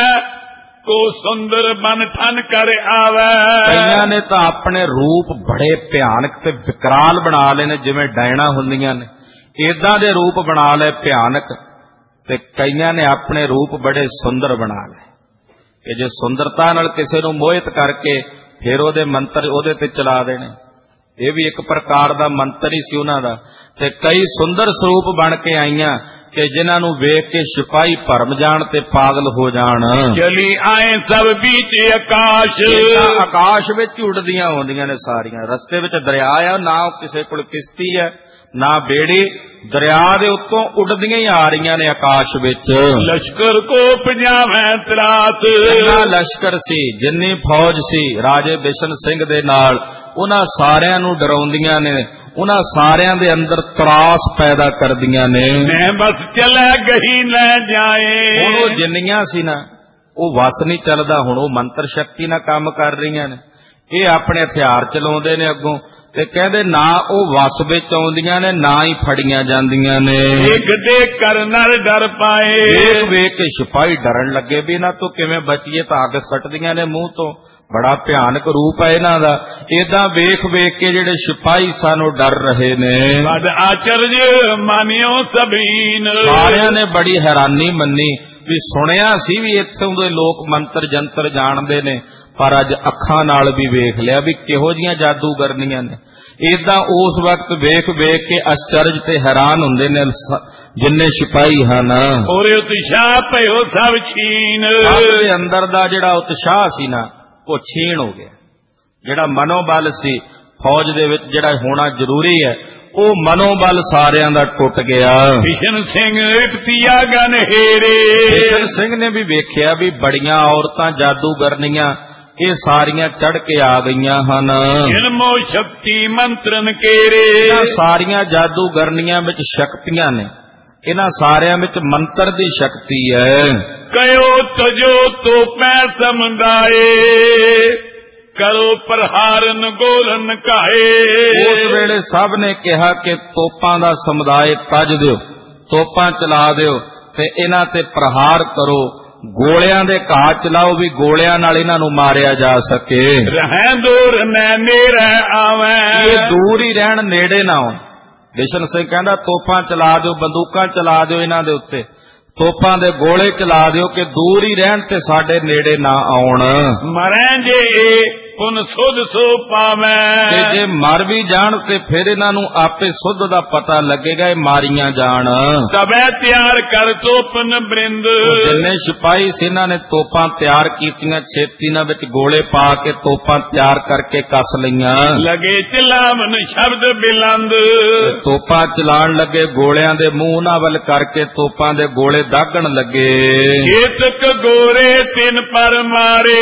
ਕੋ ਸੁੰਦਰ ਬਨ ਠਨ ਕਰ ਆਵੇ। ਕਈਆਂ ਨੇ ਤਾਂ ਆਪਣੇ ਰੂਪ ਬੜੇ ਭਿਆਨਕ ਤੇ ਵਿਕਰਾਲ ਬਣਾ ਲਏ ਨੇ, ਜਿਵੇਂ ਡਾਇਣਾ ਹੁੰਦੀਆਂ ਨੇ ਏਦਾਂ ਦੇ ਰੂਪ ਬਣਾ ਲਏ ਭਿਆਨਕ, ਤੇ ਕਈਆਂ ਨੇ ਆਪਣੇ ਰੂਪ ਬੜੇ ਸੁੰਦਰ ਬਣਾ ਲਏ ਕਿ ਜੇ ਸੁੰਦਰਤਾ ਨਾਲ ਕਿਸੇ ਨੂੰ ਮੋਹਿਤ ਕਰਕੇ ਫਿਰ ਉਹਦੇ ਮੰਤਰ ਉਹਦੇ ਤੇ ਚਲਾ ਦੇਣੇ। ਇਹ ਵੀ ਇੱਕ ਪ੍ਰਕਾਰ ਦਾ ਮੰਤਰ ਹੀ ਸੀ ਉਹਨਾਂ ਦਾ। ਤੇ ਕਈ ਸੁੰਦਰ ਸਰੂਪ ਬਣ ਕੇ ਆਈਆਂ ਕਿ ਜਿਨ੍ਹਾਂ ਨੂੰ ਵੇਖ ਕੇ ਸਿਪਾਹੀ ਭਰਮ ਜਾਣ ਤੇ ਪਾਗਲ ਹੋ ਜਾਣ। ਚਲੀ ਆਏ ਸਭ ਵਿੱਚ ਆਕਾਸ਼, ਆਕਾਸ਼ ਵਿੱਚ ਉੱਡਦੀਆਂ ਆਉਂਦੀਆਂ ਨੇ ਸਾਰੀਆਂ। ਰਸਤੇ ਵਿੱਚ ਦਰਿਆ ਆ, ਨਾ ਕਿਸੇ ਕੋਲ ਕਿਸ਼ਤੀ ਹੈ ਨਾ ਬੇੜੀ, ਦਰਿਆ ਦੇ ਉੱਤੋਂ ਉੱਡਦੀਆਂ ਹੀ ਆ ਰਹੀਆਂ ਨੇ ਆਕਾਸ਼ ਵਿੱਚ। ਲਸ਼ਕਰ ਕੋ ਪੰਜਾਵੇਂ ਤਰਾਸ, ਜਿੰਨਾ ਲਸ਼ਕਰ ਸੀ, ਜਿੰਨੀ ਫੌਜ ਸੀ ਰਾਜੇ ਬਿਸ਼ਨ ਸਿੰਘ ਦੇ ਨਾਲ, ਉਹਨਾਂ ਸਾਰਿਆਂ ਨੂੰ ਡਰਾਉਂਦੀਆਂ ਨੇ, ਉਹਨਾਂ ਸਾਰਿਆਂ ਦੇ ਅੰਦਰ ਤਰਾਸ ਪੈਦਾ ਕਰਦੀਆਂ ਨੇ। ਮੈਂ ਬਸ ਚਲੇ ਗਈ ਲੈ ਜਾਏ। ਹੁਣ ਉਹ ਜਿੰਨੀਆਂ ਸੀ ਨਾ ਉਹ ਵਸ ਨਹੀਂ ਚੱਲਦਾ, ਹੁਣ ਉਹ ਮੰਤਰ ਸ਼ਕਤੀ ਨਾਲ ਕੰਮ ਕਰ ਰਹੀਆਂ ਨੇ। ਇਹ ਆਪਣੇ ਹਥਿਆਰ ਚਲਾਉਂਦੇ ਨੇ ਅੱਗੋਂ, ਤੇ ਕਹਿੰਦੇ ਨਾ ਉਹ ਵਸ ਵਿੱਚ ਆਉਂਦੀਆਂ ਨੇ ਨਾ ਹੀ ਫੜੀਆਂ ਜਾਂਦੀਆਂ ਨੇ। ਇੱਕ ਦੇ ਕਰ ਨਰ ਡਰ ਪਾਏ, ਵੇਖ ਵੇਖ ਕੇ ਸਿਪਾਹੀ ਡਰਨ ਲੱਗੇ ਵੀ ਇਹਨਾਂ ਤੋਂ ਕਿਵੇਂ ਬਚੀਏ, ਤਾਂ ਅੱਗ ਸੱਟਦੀਆਂ ਨੇ ਮੂੰਹ ਤੋਂ। ਬੜਾ ਭਿਆਨਕ ਰੂਪ ਹੈ ਇਹਨਾਂ ਦਾ। ਏਦਾਂ ਵੇਖ ਵੇਖ ਕੇ ਜਿਹੜੇ ਸਿਪਾਹੀ ਸਾਨੂੰ ਡਰ ਰਹੇ ਨੇ। ਬਦ ਆਚਰਜ ਮਾਨਿਓ ਸਭੀਨ, ਸਾਰਿਆਂ ਨੇ ਬੜੀ ਹੈਰਾਨੀ ਮੰਨੀ ਵੀ ਸੁਣਿਆ ਸੀ ਵੀ ਇੱਥੋਂ ਦੇ ਲੋਕ ਮੰਤਰ ਜੰਤਰ ਜਾਣਦੇ ਨੇ, ਪਰ ਅੱਜ ਅੱਖਾਂ ਨਾਲ ਵੀ ਵੇਖ ਲਿਆ ਵੀ ਕਿਹੋ ਜੀਆਂ ਜਾਦੂਗਰਨੀਆਂ ਨੇ। ਏਦਾਂ ਉਸ ਵਕਤ ਵੇਖ ਵੇਖ ਕੇ ਅਚਰਜ ਤੇ ਹੈਰਾਨ ਹੁੰਦੇ ਨੇ ਜਿੰਨੇ ਸਿਪਾਹੀ ਹਨ। ਔਰ ਉਤਸ਼ਾਹ ਭਇਓ ਸਭ ਛੀਨ, ਸਭ ਦੇ ਅੰਦਰ ਦਾ ਜਿਹੜਾ ਉਤਸ਼ਾਹ ਸੀ ਨਾ ਉਹ ਛੀਣ ਹੋ ਗਿਆ। ਜਿਹੜਾ ਮਨੋਬਲ ਸੀ ਫੌਜ ਦੇ ਵਿੱਚ ਜਿਹੜਾ ਹੋਣਾ ਜ਼ਰੂਰੀ ਹੈ, ਉਹ ਮਨੋਬਲ ਸਾਰਿਆਂ ਦਾ ਟੁੱਟ ਗਿਆ। ਬਿਸ਼ਨ ਸਿੰਘ ਇਕਤੀਆ ਗਨਹੇਰੇ, ਬਿਸ਼ਨ ਸਿੰਘ ਨੇ ਵੀ ਵੇਖਿਆ ਵੀ ਬੜੀਆਂ ਔਰਤਾਂ ਜਾਦੂਗਰਨੀਆਂ ਇਹ ਸਾਰੀਆਂ ਚੜ ਕੇ ਆ ਗਈਆਂ ਹਨ। ਇਨਮੋ ਸ਼ਕਤੀ ਮੰਤਰਨ ਕੇਰੇ, ਇਹਨਾਂ ਸਾਰੀਆਂ ਜਾਦੂਗਰਨੀਆਂ ਵਿੱਚ ਸ਼ਕਤੀਆਂ ਨੇ, ਇਹਨਾਂ ਸਾਰਿਆਂ ਵਿੱਚ ਮੰਤਰ ਦੀ ਸ਼ਕਤੀ ਹੈ। ਕਯੋ ਤਜੋ ਤੋ ਪੈ ਸਮੁਦਾਏ, ਕਰੋ ਪ੍ਰਹਾਰਨ ਗੋਰਨ ਕਾਏ। ਉਸ ਵੇਲੇ ਸਭ ਨੇ ਕਿਹਾ ਕਿ ਤੋਪਾਂ ਦਾ ਸਮੁਦਾਇ ਤਜ ਦਿਓ, ਤੋਪਾਂ ਚਲਾ ਦਿਓ ਤੇ ਇਹਨਾਂ ਤੇ ਪ੍ਰਹਾਰ ਕਰੋ, ਗੋਲਿਆਂ ਦੇ ਘਾਹ ਚਲਾਓ ਵੀ ਗੋਲਿਆਂ ਨਾਲ ਇਹਨਾਂ ਨੂੰ ਮਾਰਿਆ ਜਾ ਸਕੇ। ਰਹਿ ਦੂਰ ਮੈਂ ਨੇੜੇ ਆਵੇਂ, ਇਹ ਦੂਰ ਹੀ ਰਹਿਣ, ਨੇੜੇ ਨਾ ਆਉਣ। ਬਿਸ਼ਨ ਸਿੰਘ ਕਹਿੰਦਾ ਤੋਪਾਂ ਚਲਾ ਦਿਓ, ਬੰਦੂਕਾਂ ਚਲਾ ਦਿਓ ਇਹਨਾਂ ਦੇ ਉੱਤੇ, ਤੋਪਾਂ ਦੇ ਗੋਲੇ ਚਲਾ ਦਿਓ ਕਿ ਦੂਰ ਹੀ ਰਹਿਣ ਤੇ ਸਾਡੇ ਨੇੜੇ ਨਾ ਆਉਣ। ਮਰੈ ਜੇ ਪੁਨ ਸੁਧ ਸੋ ਪਾਵੇਂ, ਤੇ ਜੇ ਮਰ ਵੀ ਜਾਣ ਤੇ ਫਿਰ ਇਹਨਾਂ ਨੂੰ ਆਪੇ ਸੁੱਧ ਦਾ ਪਤਾ ਲੱਗੇਗਾ, ਇਹ ਮਾਰੀਆਂ ਜਾਣ। ਤਬੈ ਤਿਆਰ ਕਰ ਤੋਪਨ ਬ੍ਰਿੰਦ, ਜਿੰਨੇ ਸਿਪਾਹੀ ਸੀ ਇਹਨਾਂ ਨੇ ਤੋਪਾਂ ਤਿਆਰ ਕੀਤੀਆਂ, ਛੇਤੀ ਨਾਲ ਵਿੱਚ ਗੋਲੇ ਪਾ ਕੇ ਤੋਪਾਂ ਤਿਆਰ ਕਰਕੇ ਕੱਸ ਲਈਆਂ। ਲਗੇ ਚਲਾਵਨ ਸ਼ਬਦ ਬਿਲੰਦ, ਤੋਪਾਂ ਚਲਾਣ ਲੱਗੇ, ਗੋਲਿਆਂ ਦੇ ਮੂੰਹ ਉਹਨਾਂ ਵੱਲ ਕਰਕੇ ਤੋਪਾਂ ਦੇ ਗੋਲੇ ਦਾਗਣ ਲੱਗੇ। ਕੇਤਕ ਗੋਰੇ ਤਿਨ ਪਰ ਮਾਰੇ,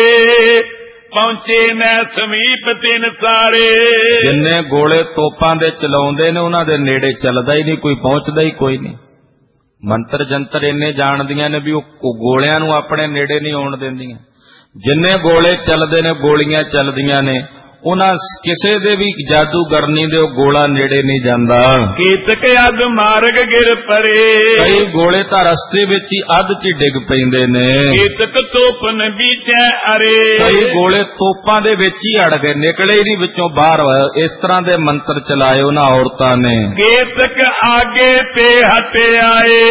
ਪਹੁੰਚੇ ਨੈ ਸਮੀਪ ਤਿਨ ਸਾਰੇ। ਜਿੰਨੇ ਗੋਲੇ ਤੋਪਾਂ ਦੇ ਚਲਾਉਂਦੇ ਨੇ ਉਹਨਾਂ ਦੇ ਨੇੜੇ ਚੱਲਦਾ ਹੀ ਨਹੀਂ ਕੋਈ, ਪਹੁੰਚਦਾ ਹੀ ਕੋਈ ਨਹੀਂ। ਮੰਤਰ ਜੰਤਰ ਇੰਨੇ ਜਾਣਦੀਆਂ ਨੇ ਵੀ ਉਹ ਗੋਲਿਆਂ ਨੂੰ ਆਪਣੇ ਨੇੜੇ ਨਹੀਂ ਆਉਣ ਦਿੰਦੀਆਂ। ਜਿੰਨੇ ਗੋਲੇ ਚੱਲਦੇ ਨੇ, ਗੋਲੀਆਂ ਚੱਲਦੀਆਂ ਨੇ, ਉਹਨਾਂ ਕਿਸੇ ਦੇ ਵੀ ਜਾਦੂਗਰਨੀ ਦੇ ਉਹ ਗੋਲਾ ਨੇੜੇ ਨਹੀਂ ਜਾਂਦਾ। ਕੀਤਕ ਅੱਧ ਮਾਰਗ ਗਿਰ ਪਰੇ, ਕਈ ਗੋਲੇ ਤਾਂ ਰਸਤੇ ਵਿੱਚ ਹੀ ਅੱਧ 'ਚ ਡਿੱਗ ਪੈਂਦੇ ਨੇ। ਕੀਤਕ ਤੋਪਨ ਬੀਚੈ ਅਰੇ, ਕਈ ਗੋਲੇ ਤੋਪਾਂ ਦੇ ਵਿੱਚ ਹੀ ਅੜ ਗਏ, ਨਿਕਲੇ ਹੀ ਨਹੀਂ ਵਿੱਚੋਂ ਬਾਹਰ। ਇਸ ਤਰ੍ਹਾਂ ਦੇ ਮੰਤਰ ਚਲਾਏ ਉਹਨਾਂ ਔਰਤਾਂ ਨੇ। ਕੀਤਕ ਆਗੇ ਤੇ ਹਟੇ ਆਏ,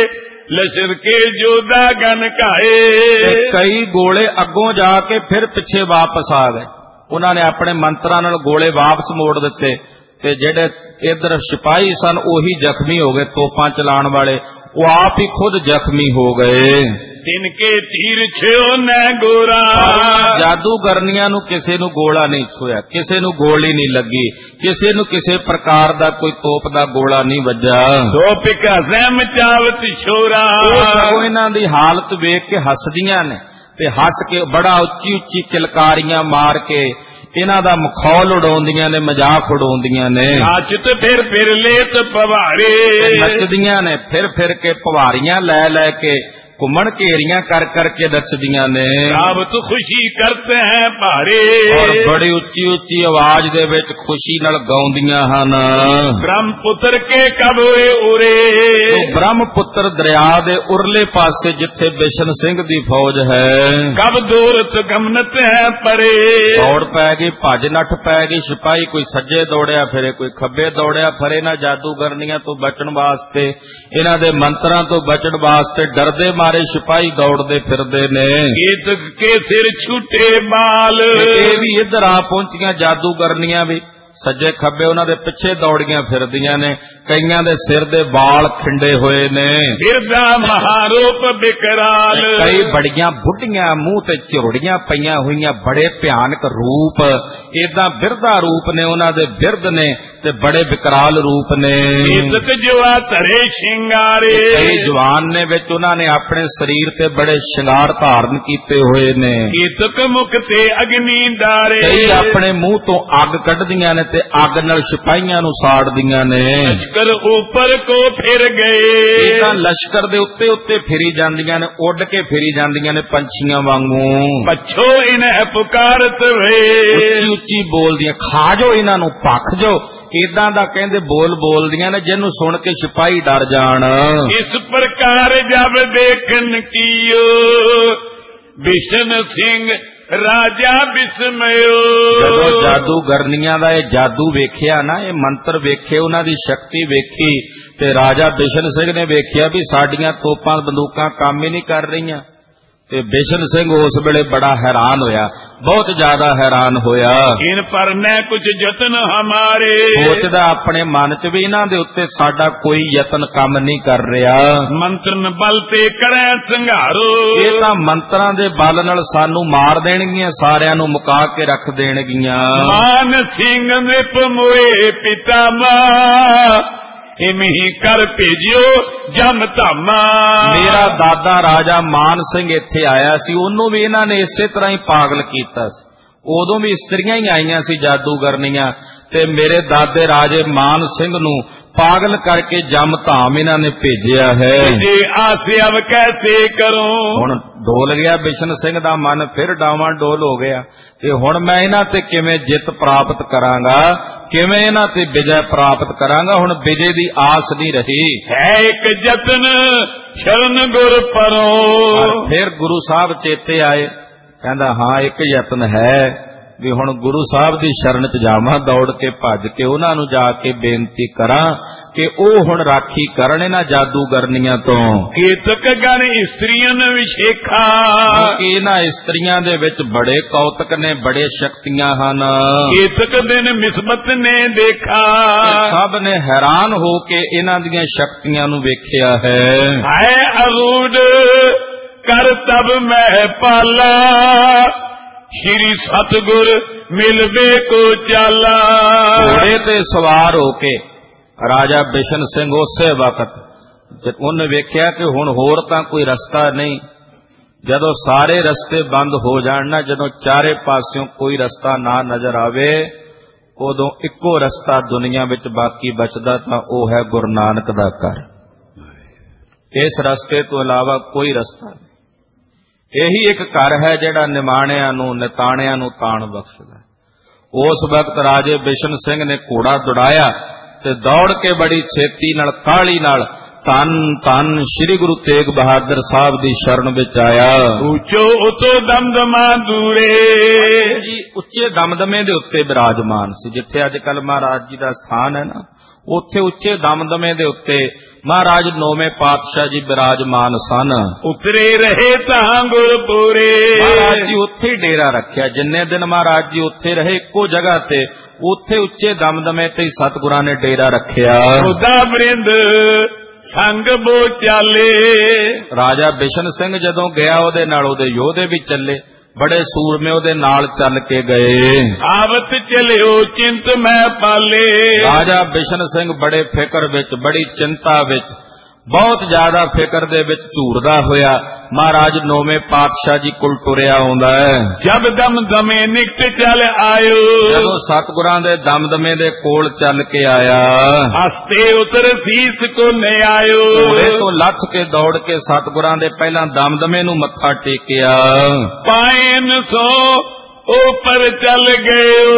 ਲਸ਼ਰ ਕੇ ਜੋਦਾ ਗਨ ਕਾਏ। ਕਈ ਗੋਲੇ ਅੱਗੋਂ ਜਾ ਕੇ ਫਿਰ ਪਿੱਛੇ ਵਾਪਸ ਆ ਗਏ, ਉਹਨਾਂ ਨੇ ਆਪਣੇ ਮੰਤਰਾਂ ਨਾਲ ਗੋਲੇ ਵਾਪਸ ਮੋੜ ਦਿੱਤੇ, ਤੇ ਜਿਹੜੇ ਇਧਰ ਸਿਪਾਹੀ ਸਨ ਉਹੀ ਜ਼ਖਮੀ ਹੋ ਗਏ। ਤੋਪਾਂ ਚਲਾਉਣ ਵਾਲੇ ਉਹ ਆਪ ਹੀ ਖੁਦ ਜ਼ਖਮੀ ਹੋ ਗਏ। ਤਿਨਕੇ ਤੀਰ ਛਿਓ ਨੈ ਗੋਰਾ, ਜਾਦੂਗਰਨੀਆਂ ਨੂੰ ਕਿਸੇ ਨੂੰ ਗੋਲਾ ਨਹੀਂ ਛੋਇਆ, ਕਿਸੇ ਨੂੰ ਗੋਲੀ ਨਹੀਂ ਲੱਗੀ, ਕਿਸੇ ਨੂੰ ਕਿਸੇ ਪ੍ਰਕਾਰ ਦਾ ਕੋਈ ਤੋਪ ਦਾ ਗੋਲਾ ਨਹੀਂ ਵੱਜਾ। ਤੋਪਿਕ ਹਸੈਮ ਚਾਵਤ ਛੋਰਾ, ਉਹ ਇਹਨਾਂ ਦੀ ਹਾਲਤ ਵੇਖ ਕੇ ਹੱਸਦੀਆਂ ਨੇ, ਤੇ ਹੱਸ ਕੇ ਬੜਾ ਉੱਚੀ ਉੱਚੀ ਕਿਲਕਾਰੀਆਂ ਮਾਰ ਕੇ ਇਹਨਾਂ ਦਾ ਮਖੌਲ ਉਡਾਉਂਦੀਆਂ ਨੇ, ਮਜ਼ਾਕ ਉਡਾਉਂਦੀਆਂ ਨੇ। ਨਾਚਤ ਫਿਰ ਲੇਤ ਪਵਾਰੇ, ਨੱਚਦੀਆਂ ਨੇ ਫਿਰ ਕੇ, ਭਵਾਰੀਆਂ ਲੈ ਕੇ, ਘੁੰਮਣ ਘੇਰੀਆਂ ਕਰ ਕੇ ਨੱਚਦੀਆਂ ਨੇ। ਰਾਵਤ ਖੁਸ਼ੀ ਕਰਤੇ ਹੈ ਭਾਰੇ, ਔਰ ਬੜੀ ਉੱਚੀ ਆਵਾਜ਼ ਦੇ ਵਿੱਚ ਖੁਸ਼ੀ ਨਾਲ ਗਾਉਂਦੀਆਂ ਹਨ। ਬ੍ਰਹਮਪੁੱਤਰ ਕੇ ਕਬ ਹੋਏ ਉਰੇ, ਬ੍ਰਹਮਪੁੱਤਰ ਦਰਿਆ ਦੇ ਉਰਲੇ ਪਾਸੇ ਜਿੱਥੇ ਬਿਸ਼ਨ ਸਿੰਘ ਦੀ ਫੌਜ ਹੈ। ਕਬ ਦੂਰਤ ਗਮਨਤ ਹੈ ਪਰੇ, ਦੌੜ ਪੈ ਗਈ, ਭੱਜ ਨੱਠ ਪੈ ਗਈ। ਸਿਪਾਹੀ ਕੋਈ ਸੱਜੇ ਦੌੜਿਆ ਫਿਰੇ, ਕੋਈ ਖੱਬੇ ਦੌੜਿਆ ਫਿਰੇ। ਇਹਨਾਂ ਜਾਦੂਗਰਨੀਆਂ ਤੋਂ ਬਚਣ ਵਾਸਤੇ, ਇਹਨਾਂ ਦੇ ਮੰਤਰਾਂ ਤੋਂ ਬਚਣ ਵਾਸਤੇ ਡਰਦੇ ਮਾਰੇ ਸਿਪਾਹੀ ਦੌੜਦੇ ਫਿਰਦੇ ਨੇ। ਕੇਤਕ ਕੇ ਸਿਰ ਛੁੱਟੇ ਬਾਲ, ਇਹ ਵੀ ਇੱਧਰ ਆ ਪਹੁੰਚੀਆਂ ਜਾਦੂਗਰਨੀਆਂ ਵੀ, ਸੱਜੇ ਖੱਬੇ ਉਹਨਾਂ ਦੇ ਪਿੱਛੇ ਦੌੜੀਆਂ ਫਿਰਦੀਆਂ ਨੇ। ਕਈਆਂ ਦੇ ਸਿਰ ਦੇ ਵਾਲ ਖਿੰਡੇ ਹੋਏ ਨੇ। ਬਿਰਦਾ ਮਹਾਰੂਪ ਬਿਕਰਾਲ, ਕਈ ਬੜੀਆਂ ਬੁੱਢੀਆਂ, ਮੂੰਹ ਤੇ ਝੁਰੜੀਆਂ ਪਈਆਂ ਹੋਈਆਂ, ਬੜੇ ਭਿਆਨਕ ਰੂਪ। ਏਦਾਂ ਬਿਰਦਾ ਰੂਪ ਨੇ ਉਹਨਾਂ ਦੇ, ਬਿਰਦ ਨੇ ਤੇ ਬੜੇ ਵਿਕਰਾਲ ਰੂਪ ਨੇ। ਕੇਤਕ ਜਵਾ ਧਰੇ ਸ਼ਿੰਗਾਰੇ, ਕਈ ਜਵਾਨ ਨੇ ਵਿੱਚ, ਉਹਨਾਂ ਨੇ ਆਪਣੇ ਸਰੀਰ ਤੇ ਬੜੇ ਸ਼ਿੰਗਾਰ ਧਾਰਨ ਕੀਤੇ ਹੋਏ ਨੇ। ਕੇਤਕ ਮੁਖ ਤੇ ਅਗਨੀ ਡਾਰੇ, ਕਈ ਆਪਣੇ ਮੂੰਹ ਤੋਂ ਅੱਗ ਕੱਢਦੀਆਂ ਨੇ ਤੇ ਅੱਗ ਨਾਲ ਸਿਪਾਹੀਆਂ ਨੂੰ ਸਾੜਦੀਆਂ ਨੇ। ਲਸ਼ਕਰ ਉੱਪਰ ਕੋ ਫਿਰ ਗਏ, ਇਹ ਤਾਂ ਲਸ਼ਕਰ ਦੇ ਉੱਤੇ ਫਿਰੀ ਜਾਂਦੀਆਂ ਨੇ, ਉੱਡ ਕੇ ਫਿਰੀ ਜਾਂਦੀਆਂ ਨੇ ਪੰਛੀਆਂ ਵਾਂਗੂ। ਪਛੋ ਇਨਹਿ ਪੁਕਾਰਤ ਵੇ, ਉੱਚੀ ਬੋਲਦੀਆਂ, ਖਾ ਜੋ ਇਹਨਾਂ ਨੂੰ, ਭੱਖ ਜੋ। ਇਦਾਂ ਦਾ ਕਹਿੰਦੇ ਬੋਲਦੀਆਂ ਨੇ ਜਿਹਨੂੰ ਸੁਣ ਕੇ ਸਿਪਾਹੀ ਡਰ ਜਾਣ। ਇਸ ਪ੍ਰਕਾਰ ਜਬ ਦੇਖਨ ਕੀਓ ਬਿਸ਼ਨ ਸਿੰਘ ਰਾਜਾ ਬਿਸਮਿਓ, ਜਦੋਂ ਜਾਦੂਗਰਨੀਆਂ ਦਾ ਇਹ ਜਾਦੂ ਵੇਖਿਆ ਨਾ, ਇਹ ਮੰਤਰ ਵੇਖੇ, ਉਹਨਾਂ ਦੀ ਸ਼ਕਤੀ ਵੇਖੀ, ਤੇ ਰਾਜਾ ਬਿਸ਼ਨ ਸਿੰਘ ਨੇ ਵੇਖਿਆ ਵੀ ਸਾਡੀਆਂ ਤੋਪਾਂ ਬੰਦੂਕਾਂ ਕੰਮ ਹੀ ਨਹੀਂ ਕਰ ਰਹੀਆਂ। ਤੇ ਬਿਸ਼ਨ ਸਿੰਘ ਉਸ ਵੇਲੇ ਬੜਾ ਹੈਰਾਨ ਹੋਇਆ, ਬਹੁਤ ਜ਼ਿਆਦਾ ਹੈਰਾਨ ਹੋਇਆ। ਇਨ ਪਰ ਮੈਂ ਕੁਝ ਯਤਨ ਹਮਾਰੇ, ਸੋਚਦਾ ਆਪਣੇ ਮਨ ਚ ਵੀ ਇਹਨਾਂ ਦੇ ਉੱਤੇ ਸਾਡਾ ਕੋਈ ਯਤਨ ਕੰਮ ਨਹੀਂ ਕਰ ਰਿਹਾ। ਮੰਤਰਨ ਬਲ ਤੇ ਕਰੈ ਸੰਘਾਰੋ, ਇਹ ਤਾਂ ਮੰਤਰਾਂ ਦੇ ਬਲ ਨਾਲ ਸਾਨੂੰ ਮਾਰ ਦੇਣਗੀਆਂ, ਸਾਰਿਆਂ ਨੂੰ ਮੁਕਾ ਕੇ ਰੱਖ ਦੇਣਗੀਆਂ। ਮਾਨ ਸਿੰਘ ਨਿਪ ਮੋਏ ਪਿਤਾ ਮਾ, ਇਮਹੀ ਕਰ ਭੇਜਿਓ ਜਮ ਧਾਮਾ। ਮੇਰਾ ਦਾਦਾ ਰਾਜਾ ਮਾਨ ਸਿੰਘ ਇੱਥੇ ਆਇਆ ਸੀ, ਉਹਨੂੰ ਵੀ ਇਹਨਾਂ ਨੇ ਇਸੇ ਤਰ੍ਹਾਂ ਹੀ ਪਾਗਲ ਕੀਤਾ ਸੀ। ਉਦੋਂ ਵੀ ਇਸਤਰੀਆਂ ਹੀ ਆਈਆਂ ਸੀ ਜਾਦੂਗਰਨੀਆਂ, ਤੇ ਮੇਰੇ ਦਾਦੇ ਰਾਜੇ ਮਾਨ ਸਿੰਘ ਨੂੰ ਪਾਗਲ ਕਰਕੇ ਜਮ ਧਾਮ ਇਹਨਾਂ ਨੇ ਭੇਜਿਆ ਹੈ। ਜੇ ਆਸੇ ਅਬ ਕੈਸੇ ਕਰੂੰ, ਹੁਣ ਡੋਲ ਗਿਆ ਬਿਸ਼ਨ ਸਿੰਘ ਦਾ ਮਨ, ਫਿਰ ਡਾਵਾਂ ਡੋਲ ਹੋ ਗਿਆ। ਤੇ ਹੁਣ ਮੈਂ ਇਹਨਾਂ ਤੇ ਕਿਵੇਂ ਜਿੱਤ ਪ੍ਰਾਪਤ ਕਰਾਂਗਾ, ਕਿਵੇਂ ਇਹਨਾਂ ਤੇ ਵਿਜੈ ਪ੍ਰਾਪਤ ਕਰਾਂਗਾ। ਹੁਣ ਵਿਜੇ ਦੀ ਆਸ ਨਹੀਂ ਰਹੀ। ਹੈ ਇੱਕ ਯਤਨ ਸ਼ਰਨ ਗੁਰ ਪਰੋ, ਫਿਰ ਗੁਰੂ ਸਾਹਿਬ ਚੇਤੇ ਆਏ, ਕਹਿੰਦਾ ਹਾਂ ਇੱਕ ਯਤਨ ਹੈ ਵੀ ਹੁਣ ਗੁਰੂ ਸਾਹਿਬ ਦੀ ਸ਼ਰਨ ਚ ਜਾਵਾਂ, ਦੌੜ ਕੇ ਭੱਜ ਕੇ ਉਹਨਾਂ ਨੂੰ ਜਾ ਕੇ ਬੇਨਤੀ ਕਰਾਂ ਕਿ ਉਹ ਹੁਣ ਰਾਖੀ ਕਰਨ ਇਹਨਾਂ ਜਾਦੂਗਰਨੀਆਂ ਤੋਂ। ਕੇਤਕ ਗਣ ਇਸਤਰੀਆਂ ਵਿਸ਼ੇਖਾ, ਇਹਨਾਂ ਇਸਤਰੀਆਂ ਦੇ ਵਿੱਚ ਬੜੇ ਕੌਤਕ ਨੇ, ਬੜੇ ਸ਼ਕਤੀਆਂ ਹਨ। ਕੇਤਕ ਦਿਨ ਮਿਸਬਤ ਨੇ ਦੇਖਾ, ਸਭ ਨੇ ਹੈਰਾਨ ਹੋ ਕੇ ਇਹਨਾਂ ਦੀਆਂ ਸ਼ਕਤੀਆਂ ਨੂੰ ਵੇਖਿਆ ਹੈ। ਹੈ ਅਰੂੜ ਕਰ ਤਬ ਮੈਂ ਪਾਲਾ, ਸ਼੍ਰੀ ਸਤਿਗੁਰ ਮਿਲਵੇ ਕੋ ਚਾਲਾ। ਘੋੜੇ ਤੇ ਸਵਾਰ ਹੋ ਕੇ ਰਾਜਾ ਬਿਸ਼ਨ ਸਿੰਘ ਉਸੇ ਵਕਤ ਜਦ ਉਹਨੇ ਵੇਖਿਆ ਕਿ ਹੁਣ ਹੋਰ ਤਾਂ ਕੋਈ ਰਸਤਾ ਨਹੀਂ, ਜਦੋਂ ਸਾਰੇ ਰਸਤੇ ਬੰਦ ਹੋ ਜਾਣ ਨਾ, ਜਦੋਂ ਚਾਰੇ ਪਾਸਿਓਂ ਕੋਈ ਰਸਤਾ ਨਾ ਨਜ਼ਰ ਆਵੇ, ਉਦੋਂ ਇੱਕੋ ਰਸਤਾ ਦੁਨੀਆ ਵਿੱਚ ਬਾਕੀ ਬਚਦਾ ਤਾਂ ਉਹ ਹੈ ਗੁਰੂ ਨਾਨਕ ਦਾ ਘਰ। ਇਸ ਰਸਤੇ ਤੋਂ ਇਲਾਵਾ ਕੋਈ ਰਸਤਾ ਨਹੀਂ। ਇਹੀ ਇੱਕ ਘਰ ਹੈ ਜਿਹੜਾ ਨਿਮਾਣਿਆਂ ਨੂੰ, ਨਿਤਾਣਿਆਂ ਨੂੰ ਤਾਣ ਬਖਸ਼ਦਾ। ਉਸ ਵਕਤ ਰਾਜੇ ਬਿਸ਼ਨ ਸਿੰਘ ਨੇ ਘੋੜਾ ਦੌੜਾਇਆ ਤੇ ਦੌੜ ਕੇ ਬੜੀ ਛੇਤੀ ਨਾਲ, ਕਾਹਲੀ ਨਾਲ ਧੰਨ ਧੰਨ ਸ੍ਰੀ ਗੁਰੂ ਤੇਗ ਬਹਾਦਰ ਸਾਹਿਬ ਦੀ ਸ਼ਰਨ ਵਿੱਚ ਆਇਆ। ਉੱਚੋ ਉਤੋ ਦਮਦਮਾ ਦੂਰੇ, ਜੀ ਉੱਚੇ ਦਮਦਮੇ ਦੇ ਉੱਤੇ ਬਿਰਾਜਮਾਨ ਸੀ। ਜਿੱਥੇ ਅੱਜ ਕੱਲ ਮਹਾਰਾਜ ਜੀ ਦਾ ਸਥਾਨ ਹੈ ਨਾ, ਉੱਥੇ ਉੱਚੇ ਦਮਦਮੇ ਦੇ ਉੱਤੇ ਮਹਾਰਾਜ ਨੌਵੇਂ ਪਾਤਸ਼ਾਹ ਜੀ ਬਿਰਾਜਮਾਨ ਸਨ। ਉਤਰੇ ਰਹੇ ਤਾਂ ਗੁਰਪੁਰੇ, ਮਹਾਰਾਜ ਜੀ ਉੱਥੇ ਹੀ ਡੇਰਾ ਰੱਖਿਆ। ਜਿੰਨੇ ਦਿਨ ਮਹਾਰਾਜ ਜੀ ਉੱਥੇ ਰਹੇ ਇੱਕੋ ਜਗ੍ਹਾ ਤੇ, ਉੱਥੇ ਉੱਚੇ ਦਮਦਮੇ ਤੇ ਹੀ ਸਤਿਗੁਰਾਂ ਨੇ ਡੇਰਾ ਰੱਖਿਆ। ਉਹਦਾ ਬ੍ਰਿੰਦ ਸੰਗ ਬੋ ਚਾਲੇ, ਰਾਜਾ ਬਿਸ਼ਨ ਸਿੰਘ ਜਦੋਂ ਗਿਆ ਉਹਦੇ ਨਾਲ ਉਹਦੇ ਯੋਧੇ ਵੀ ਚੱਲੇ, ਬੜੇ ਸੂਰਮੇ ਉਹਦੇ ਨਾਲ ਚੱਲ ਕੇ ਗਏ। ਆਵਤ ਚਲਿਓ ਚਿੰਤ ਮੈਂ ਪਾਲੇ, ਰਾਜਾ ਬਿਸ਼ਨ ਸਿੰਘ ਬੜੇ ਫਿਕਰ ਵਿੱਚ, ਬੜੀ ਚਿੰਤਾ ਵਿੱਚ, ਬਹੁਤ ਜ਼ਿਆਦਾ ਫਿਕਰ ਦੇ ਵਿੱਚ ਝੂਰਦਾ ਹੋਇਆ ਮਹਾਰਾਜ ਨੌਵੇਂ ਪਾਤਸ਼ਾਹ ਜੀ ਕੋਲ ਟੁਰਿਆ ਆਉਂਦਾ ਹੈ। ਜਬ ਦਮਦਮੇ ਨਿਕਟ ਚੱਲ ਆਇਓ, ਜਦੋਂ ਸਤਿਗੁਰਾਂ ਦੇ ਦਮਦਮੇ ਦੇ ਕੋਲ ਚੱਲ ਕੇ ਆਇਆ, ਹਸਤੇ ਉਤਰ ਸੀਸ ਕੋ ਨ ਆਇਓ, ਘੋੜੇ ਤੋਂ ਲੱਥ ਕੇ ਦੌੜ ਕੇ ਸਤਿਗੁਰਾਂ ਦੇ ਪਹਿਲਾਂ ਦਮਦਮੇ ਨੂੰ ਮੱਥਾ ਟੇਕਿਆ। ਪਾਇਨ ਸੋ ਉਪਰ ਚੱਲ ਗਏ,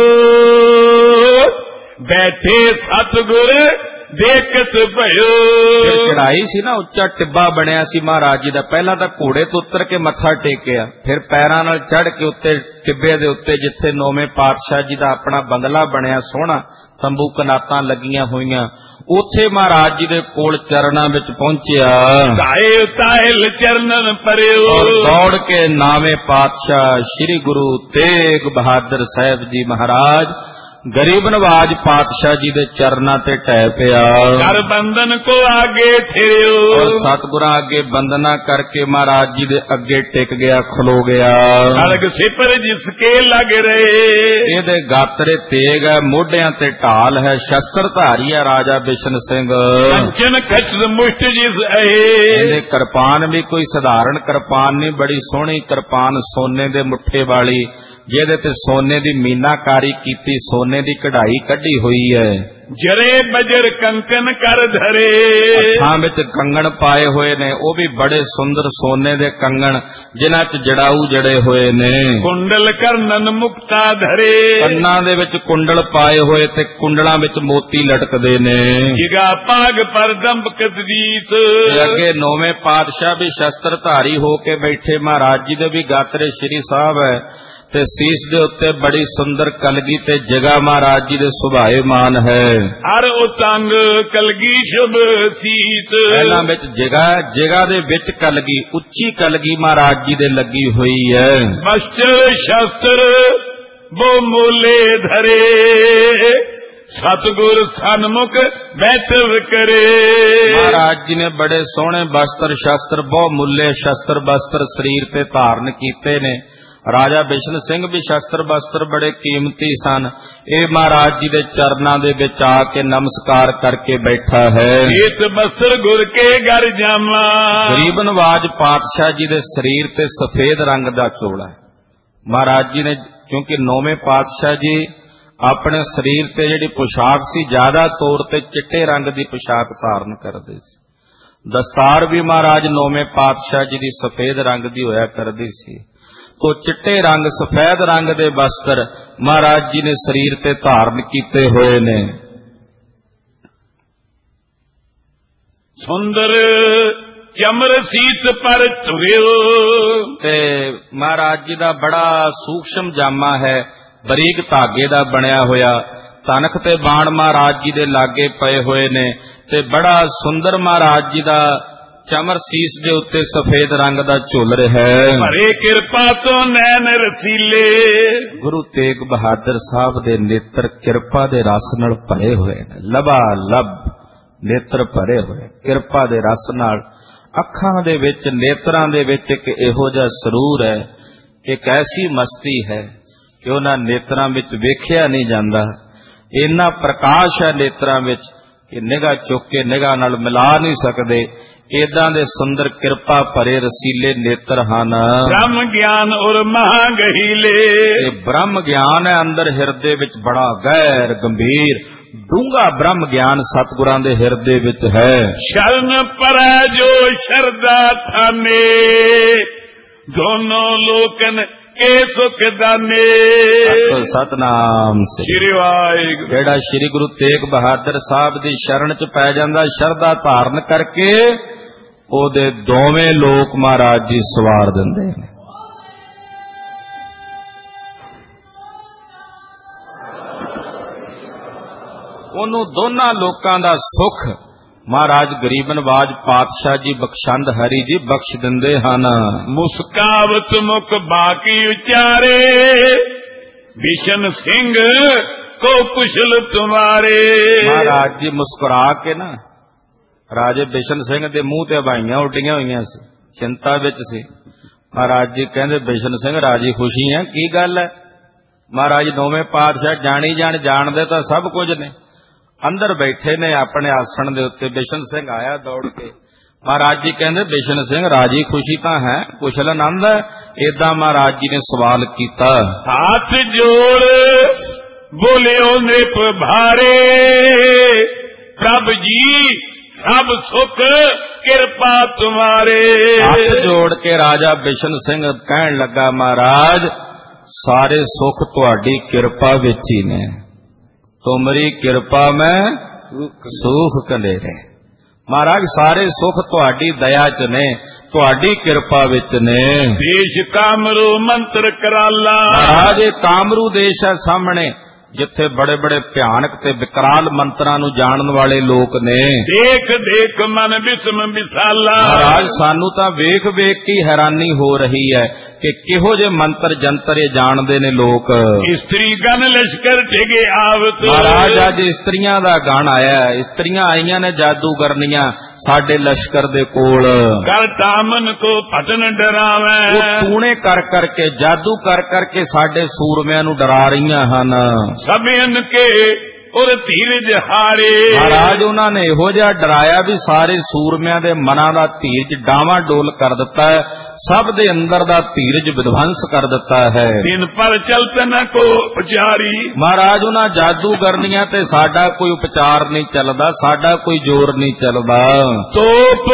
ਬੈਠੇ ਸਤਿਗੁਰ ਦੇਖਤ ਭਇਓ। ਚੜਾਈ ਸੀ ਨਾ, ਉੱਚਾ ਟਿੱਬਾ ਬਣਿਆ ਸੀ ਮਹਾਰਾਜ ਜੀ ਦਾ। ਪਹਿਲਾਂ ਤਾਂ ਘੋੜੇ ਤੋਂ ਉਤਰ ਕੇ ਮੱਥਾ ਟੇਕਿਆ, ਫਿਰ ਪੈਰਾਂ ਨਾਲ ਚੜ੍ਹ ਕੇ ਉੱਤੇ ਟਿੱਬੇ ਦੇ ਉੱਤੇ ਜਿੱਥੇ ਨੌਵੇਂ ਪਾਤਸ਼ਾਹ ਜੀ ਦਾ ਆਪਣਾ ਬੰਗਲਾ ਬਣਿਆ ਸੋਹਣਾ, ਤੰਬੂ ਕਨਾਤਾਂ ਲੱਗੀਆਂ ਹੋਈਆਂ, ਉੱਥੇ ਮਹਾਰਾਜ ਜੀ ਦੇ ਕੋਲ ਚਰਨਾਂ ਵਿੱਚ ਪਹੁੰਚਿਆ। ਧਾਏ ਤਾਹਿਲ ਚਰਨਨ ਪਰਿਓ, ਔਰ ਦੌੜ ਕੇ ਨਾਵੇਂ ਪਾਤਸ਼ਾਹ ਸ੍ਰੀ ਗੁਰੂ ਤੇਗ ਬਹਾਦਰ ਸਾਹਿਬ ਜੀ ਮਹਾਰਾਜ ਗਰੀਬ ਨਵਾਜ ਪਾਤਸ਼ਾਹ ਜੀ ਦੇ ਚਰਨਾਂ ਤੇ ਢਹਿ ਪਿਆ। ਕਰ ਬੰਧਨ ਕੋ ਆਗੇ ਠਹਿਰਿਓ, ਔਰ ਸਤਿਗੁਰਾਂ ਅੱਗੇ ਬੰਦਨਾ ਕਰਕੇ ਮਹਾਰਾਜ ਜੀ ਦੇ ਅੱਗੇ ਟਿਕ ਗਿਆ, ਖਲੋ ਗਿਆ। ਖੜਗ ਸਿਪਰ ਜਿਸਕੇ ਲੱਗ ਰਹੇ, ਇਹਦੇ ਗਾਤਰੇ ਤੇਗ ਹੈ, ਮੋਢਿਆਂ ਤੇ ਢਾਲ ਹੈ, ਸ਼ਸਤਰ ਧਾਰੀ ਹੈ ਰਾਜਾ ਬਿਸ਼ਨ ਸਿੰਘ। ਕੰਚਨ ਖਚਰ ਮੁਸ਼ਟ ਜਿਸ ਅਹੇ, ਇਹਦੇ ਕਿਰਪਾਨ ਵੀ ਕੋਈ ਸਧਾਰਨ ਕਿਰਪਾਨ ਨਹੀਂ, ਬੜੀ ਸੋਹਣੀ ਕਿਰਪਾਨ ਸੋਨੇ ਦੇ ਮੁੱਠੇ ਵਾਲੀ, ਜਿਹਦੇ ਤੇ ਸੋਨੇ ਦੀ ਮੀਨਾਕਾਰੀ ਕੀਤੀ, ਸੋਨੇ ਦੀ ਕਢਾਈ ਕੱਢੀ ਹੋਈ ਹੈ। ਜਰੇ ਬਜਰ ਕੰਕਨ ਕਰ ਧਰੇ, ਹੱਥਾਂ ਵਿੱਚ ਕੰਗਣ ਪਾਏ ਹੋਏ ਨੇ, ਉਹ ਵੀ ਬੜੇ ਸੁੰਦਰ ਸੋਨੇ ਦੇ ਕੰਗਣ, ਜਿਨ੍ਹਾਂ 'ਚ ਜੜਾਊ ਜੜੇ ਹੋਏ ਨੇ। ਕੁੰਡਲ ਕਰਨਨ ਮੁਕਤਾ ਧਰੇ, ਕੰਨਾਂ ਦੇ ਵਿੱਚ ਕੁੰਡਲ ਪਾਏ ਹੋਏ ਤੇ ਕੁੰਡਲਾਂ ਵਿੱਚ ਮੋਤੀ ਲਟਕਦੇ ਨੇ। ਜਿਗਾ ਪਾਗ ਪਰ ਦੰਬ ਕਦਵੀਤ, ਅੱਗੇ ਨੌਵੇਂ ਪਾਤਸ਼ਾਹ ਵੀ ਸ਼ਸਤਰ ਧਾਰੀ ਹੋ ਕੇ ਬੈਠੇ, ਮਹਾਰਾਜ ਜੀ ਦੇ ਵੀ ਗਾਤਰੇ ਸ਼੍ਰੀ ਸਾਹਿਬ ਹੈ, ਤੇ ਸੀਸ ਦੇ ਉੱਤੇ ਬੜੀ ਸੁੰਦਰ ਕਲਗੀ ਤੇ ਜਗ੍ਹਾ ਮਹਾਰਾਜ ਜੀ ਦੇ ਸੁਭਾਏਮਾਨ ਹੈ। ਹਰ ਉਤੰਗ ਕਲਗੀ ਸ਼ੁਭ ਸੀਤ, ਪਹਿਲਾਂ ਵਿੱਚ ਜਗ੍ਹਾ ਦੇ ਵਿੱਚ ਕਲਗੀ, ਉੱਚੀ ਕਲਗੀ ਮਹਾਰਾਜ ਜੀ ਦੇ ਲੱਗੀ ਹੋਈ ਹੈ। ਬਸਤਰ ਸ਼ਸਤਰ ਬੋ ਮੂਲੇ ਧਰੇ, ਸਤਿਗੁਰ ਸਨਮੁਖ ਬੈਠਵ ਕਰੇ। ਮਹਾਰਾਜ ਜੀ ਨੇ ਬੜੇ ਸੋਹਣੇ ਬਸਤਰ ਸ਼ਸਤਰ, ਬਹੁ ਮੁੱਲੇ ਸ਼ਸਤਰ ਬਸਤਰ ਸਰੀਰ ਤੇ ਧਾਰਨ ਕੀਤੇ ਨੇ। ਰਾਜਾ ਬਿਸ਼ਨ ਸਿੰਘ ਵੀ ਸ਼ਸਤਰ ਬਸਤਰ ਬੜੇ ਕੀਮਤੀ ਸਨ। ਇਹ ਮਹਾਰਾਜ ਜੀ ਦੇ ਚਰਨਾਂ ਦੇ ਵਿੱਚ ਆ ਕੇ ਨਮਸਕਾਰ ਕਰਕੇ ਬੈਠਾ ਹੈ। ਇਸ ਬਸਤਰ ਗੁਰ ਕੇ ਘਰ ਜਾਮਾ, ਗਰੀਬ ਨਵਾਜ ਪਾਤਸ਼ਾਹ ਜੀ ਦੇ ਸਰੀਰ ਤੇ ਸਫੇਦ ਰੰਗ ਦਾ ਚੋਲਾ ਹੈ। ਮਹਾਰਾਜ ਜੀ ਨੇ, ਕਿਉਂਕਿ ਨੌਵੇਂ ਪਾਤਸ਼ਾਹ ਜੀ ਆਪਣੇ ਸਰੀਰ ਤੇ ਜਿਹੜੀ ਪੁਸ਼ਾਕ ਸੀ ਜ਼ਿਆਦਾ ਤੌਰ ਤੇ ਚਿੱਟੇ ਰੰਗ ਦੀ ਪੁਸ਼ਾਕ ਧਾਰਨ ਕਰਦੇ ਸੀ। ਦਸਤਾਰ ਵੀ ਮਹਾਰਾਜ ਨੌਵੇਂ ਪਾਤਸ਼ਾਹ ਜੀ ਦੀ ਸਫੇਦ ਰੰਗ ਦੀ ਹੋਇਆ ਕਰਦੀ ਸੀ। ਤੋ ਚਿੱਟੇ ਰੰਗ, ਸਫੈਦ ਰੰਗ ਦੇ ਵਸਤਰ ਮਹਾਰਾਜ ਜੀ ਨੇ ਸਰੀਰ ਤੇ ਧਾਰਨ ਕੀਤੇ ਹੋਏ ਨੇ। ਸੁੰਦਰ ਚਮਰ ਸੀਤ ਪਰ ਧੁਰਿਓ, ਤੇ ਮਹਾਰਾਜ ਜੀ ਦਾ ਬੜਾ ਸੂਖਸ਼ਮ ਜਾਮਾ ਹੈ, ਬਰੀਕ ਧਾਗੇ ਦਾ ਬਣਿਆ ਹੋਇਆ। ਤਨਖ ਤੇ ਬਾਣ ਮਹਾਰਾਜ ਜੀ ਦੇ ਲਾਗੇ ਪਏ ਹੋਏ ਨੇ, ਤੇ ਬੜਾ ਸੁੰਦਰ ਮਹਾਰਾਜ ਜੀ ਦਾ ਚਮਰ ਸੀਸ ਦੇ ਉੱਤੇ ਸਫੇਦ ਰੰਗ ਦਾ ਝੁੱਲ ਰਿਹਾ ਹੈ। ਭਰੇ ਕਿਰਪਾ ਤੋਂ ਨੈਣ ਰਸੀਲੇ, ਗੁਰੂ ਤੇਗ ਬਹਾਦਰ ਸਾਹਿਬ ਦੇ ਨੇਤਰ ਕਿਰਪਾ ਦੇ ਰਸ ਨਾਲ ਭਰੇ ਹੋਏ ਨੇ, ਲਬਾ ਲਬ ਨੇਤਰ ਭਰੇ ਹੋਏ ਕਿਰਪਾ ਦੇ ਰਸ ਨਾਲ। ਅੱਖਾਂ ਦੇ ਵਿੱਚ, ਨੇਤਰਾਂ ਦੇ ਵਿੱਚ ਇੱਕ ਇਹੋ ਜਿਹਾ ਸਰੂਰ ਹੈ, ਇੱਕ ਐਸੀ ਮਸਤੀ ਹੈ ਕਿ ਉਹਨਾਂ ਨੇਤਰਾਂ ਵਿੱਚ ਵੇਖਿਆ ਨਹੀਂ ਜਾਂਦਾ। ਇੰਨਾ ਪ੍ਰਕਾਸ਼ ਹੈ ਨੇਤਰਾਂ ਵਿੱਚ ਕਿ ਨਿਗਾਹ ਚੁੱਕ ਕੇ ਨਿਗਾਹ ਨਾਲ ਮਿਲਾ ਨਹੀਂ ਸਕਦੇ। ਏਦਾਂ ਦੇ ਸੁੰਦਰ ਕਿਰਪਾ ਭਰੇ ਰਸੀਲੇ ਨੇਤਰ ਹਨ। ਬ੍ਰਹਮ ਗਿਆਨ ਔਰ ਮਹਾ ਗਹੀਲੇ, ਇਹ ਬ੍ਰਹਮ ਗਿਆਨ ਹੈ ਅੰਦਰ ਹਿਰਦੇ ਵਿੱਚ, ਬੜਾ ਗਹਿਰ ਗੰਭੀਰ ਡੂੰਘਾ ਬ੍ਰਹਮ ਗਿਆਨ ਸਤਿਗੁਰਾਂ ਦੇ ਹਿਰਦੇ ਵਿੱਚ ਹੈ। ਸ਼ਰਨ ਪਰੈ ਜੋ ਸ਼ਰਦਾ ਥਾਨੇ, ਦੋਨੋਂ ਲੋਕਨ ਕੇ ਸੁਖ ਦਾਨੇ। ਸਤਨਾਮ ਸ੍ਰੀ ਵਾਹਿਗੁਰੂ। ਜਿਹੜਾ ਸ੍ਰੀ ਗੁਰੂ ਤੇਗ ਬਹਾਦਰ ਸਾਹਿਬ ਦੀ ਸ਼ਰਨ ਚ ਪੈ ਜਾਂਦਾ, ਸ਼ਰਧਾ ਧਾਰਨ ਕਰਕੇ, ਉਹਦੇ ਦੋਵੇਂ ਲੋਕ ਮਹਾਰਾਜ ਜੀ ਸਵਾਰ ਦਿੰਦੇ ਨੇ। ਉਹਨੂੰ ਦੋਨਾਂ ਲੋਕਾਂ ਦਾ ਸੁਖ ਮਹਾਰਾਜ ਗਰੀਬ ਨਵਾਜ ਪਾਤਸ਼ਾਹ ਜੀ ਬਖਸ਼ੰਦ ਹਰੀ ਜੀ ਬਖਸ਼ ਦਿੰਦੇ ਹਨ। ਮੁਸਕਾਵਤ ਮੁਖ ਬਾਕੀ ਉਚਾਰੇ, ਬਿਸ਼ਨ ਸਿੰਘ ਕੋ ਕੁਸ਼ਲ ਤੁਮਾਰੇ। ਮਹਾਰਾਜ ਜੀ ਮੁਸਕਰਾ ਕੇ ਨਾ, ਰਾਜੇ ਬਿਸ਼ਨ ਸਿੰਘ ਦੇ ਮੂੰਹ ਤੇ ਹਵਾਈਆਂ ਉੱਡੀਆਂ ਹੋਈਆਂ ਸੀ, ਚਿੰਤਾ ਵਿੱਚ ਸੀ। ਮਹਾਰਾਜ ਜੀ ਕਹਿੰਦੇ, ਬਿਸ਼ਨ ਸਿੰਘ ਰਾਜੀ ਖੁਸ਼ੀ ਹੈ, ਕੀ ਗੱਲ ਹੈ? ਮਹਾਰਾਜ ਨੌਵੇਂ ਪਾਤਸ਼ਾਹ ਜਾਣੀ ਜਾਣਦੇ ਤਾਂ ਸਭ ਕੁਝ ਨੇ। ਅੰਦਰ ਬੈਠੇ ਨੇ ਆਪਣੇ ਆਸਣ ਦੇ ਉੱਤੇ। ਬਿਸ਼ਨ ਸਿੰਘ ਆਇਆ ਦੌੜ ਕੇ, महाराज जी कहते बिशन सिंह राजी खुशी तो है, कुशल आनंद है। इदा महाराज जी ने सवाल किया, हाथ जोड़ बोलियो नृप भारे, प्रभु जी सब सुख कृपा तुम्हारे। हाथ जोड़ के राजा बिशन सिंह कहन लगा, महाराज सारे सुख तुहाडी कृपा विच ही ने, तुमरी कृपा में सुख कलेरे। महाराज सारे सुख तुहाडी दया च ने, तुहाडी कृपा विच ने। देश कामरू मंत्र कराला, महाराज कामरू देश है सामने, जिथे बड़े बड़े भयानक ते विकराल मंत्रां नूं जानन वाले लोग ने। देख देख मन विषम विशाला, महाराज सानू तां वेख वेख के हैरानी हो रही है कि किहो जे मंत्र जंतर ये जानदे ने लोग। स्त्री गण लश्कर टिके आवत, महाराज अज स्त्रियां दा गण आया, स्त्रियां आईयां ने जादूगरनियां साडे लश्कर दे कोल। कर दामन को पतन डरावे, वो टूणे कर करके जादू कर करके साडे सूरमिਆਂ ਨੂੰ डरा रहीਆਂ ਹਨ। सबन के और धीरज हारे, महाराज उन्होंने इहो जिहा डराया भी सारे सूरमिਆਂ ਦੇ ਮਨਾਂ ਦਾ ਧੀਰਜ ਡਾਵਾਂ ਡੋਲ ਕਰ ਦਿੱਤਾ है, सब दे अंदर दा धीरज विध्वंस कर दिता है। दिन पर चलते न को उपचारी, महाराज उन्हां जादूगरनियां ते साडा कोई उपचार नहीं चलदा, साडा कोई जोर नहीं चलदा। तोप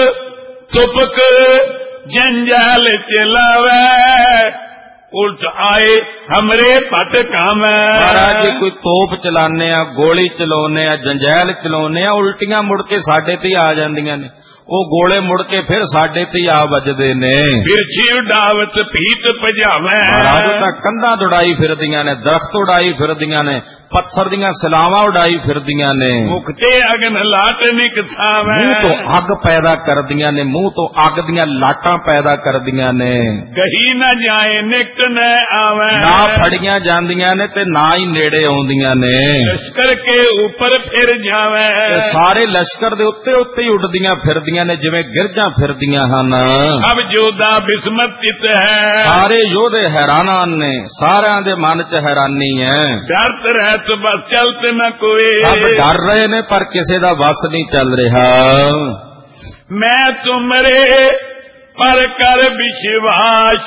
तुपक जंजाल चलावे, उल्ट आए हमरे पट काम। महाराज जी कोई तोप चलाने आ, गोली चलाने आ, जंजैल चलाने आ, उल्टियां मुड़ के साडे ते आ जांदियां ने, वो गोले मुड़ के फिर साडे ते आ वजदे ने। फिर छीव डावत पीत पजावे, महाराज तां कंधां उड़ाई फिरदियां ने, दरख्त उड़ाई फिरदियां ने, पत्थर दियां सलावां उड़ाई फिरदियां ने। मुख ते अगन लाट निकसावे, मुंह तो अग पैदा करदियां ने, मुंह तो अग दियां लाटां पैदा करदियां ने। कहीं न जाए निकट न आवे, ना फड़ियां जांदियां ने ते ना ही नेड़े आउंदियां ने। लश्कर के ऊपर फिर जावे, सारे लश्कर दे उत्ते उत्ते ही उड़दियां फिरदियां ने जिवें गिरजां फिरदियां हन। अब योद्धा विस्मत चित है, सारे योधे हैरान ने, सारिਆਂ ਦੇ मन च हैरानी है। डरत रहत बस चलते न कोई, सब डर रहे ने पर किसी दा वस नहीं चल रहा। मैं तुमरे पर कर विश्वास,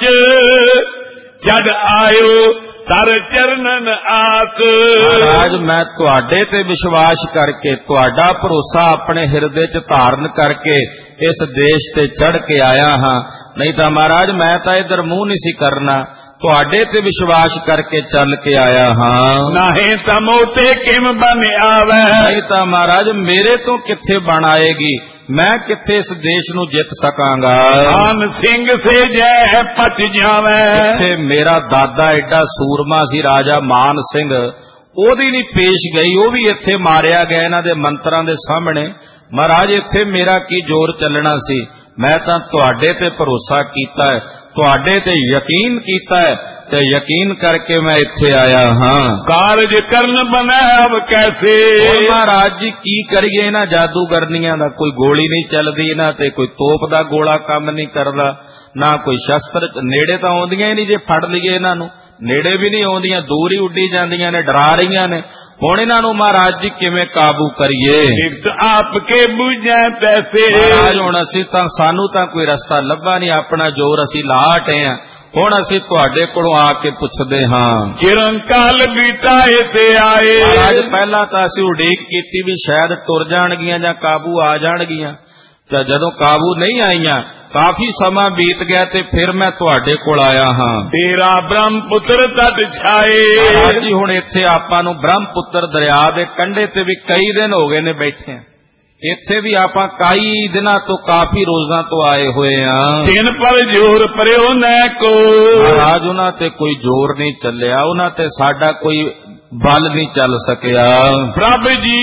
जद आयो तर चरणन आस। महाराज मैं तुहाडे ते विश्वास करके, तुहाडा भरोसा अपने हिरदे च धारण करके इस देश ते चढ़ के आया हां, नहीं तो महाराज मैं तो इधर मुंह नहीं सी करना, तुहाडे ते विश्वास करके चल के आया हां। नाहे तमोते किम बन आवे, नहीं तो महाराज मेरे तो किथे बन आएगी, मैं किथे इस देश नू जित सकांगा। आन सिंह से जय पच जावे, जिथे मेरा दादा एडा सूरमा सी राजा मान सिंह, ओदी नहीं पेश गई, वो भी इत्थे मारिया गया इन्हां दे मंत्रां दे सामने। महाराज इत्थे मेरा की जोर चलना सी, मैं तां तुहाडे ते भरोसा कीता है, तुहाडे ते यकीन कीता है, ते यकीन करके मैं इत्थे आया हां। कारज करन बना अब कैसे, महाराज जी की करिए इन्हां जादूगरनियां दा, कोई गोली नहीं चलदी इन्हां ते, कोई तोप दा गोला काम नहीं करदा, ना कोई शस्त्र नेड़े तां आउंदियां ही नहीं, जे फड़ लईए इन्हां नूं नेड़े भी नहीं आउंदियां, दूर ही उड्डी जांदियां ने, डरा रहीआं ने। हुण इन्हां नूं महाराज जी किवें काबू करिए? एक आपके बुझे पैसे, महाराज हुण असीं तां सानू तां कोई रस्ता लभा नहीं, अपना जोर असीं ला हटे हां, हुण असीं तुहाडे कोलों आके पुछदे हां। चिरंकाल बीताए ते आए, महाराज पहला तां असीं उडीक कीती भी शायद टुर जाणगियां जां काबू आ जाणगियां, ते जदों काबू नहीं आईयां, काफी समा बीत गया ते फिर मैं तुहाडे कोल आया हां। तेरा ब्रह्मपुत्र तट छाए, महाराज जी हुण इत्थे आपां नूं ब्रह्मपुत्र दरिया दे कंढे ते भी कई दिन हो गए ने बैठे, इत्थे भी आपां कई दिनां तो काफी रोजां तो आए हुए हां। दिन पर जोर परयो न को, महाराज उन्हां ते कोई जोर नहीं चलिया, उन्हां ते साडा कोई बल नहीं चल सकिया। प्रभु जी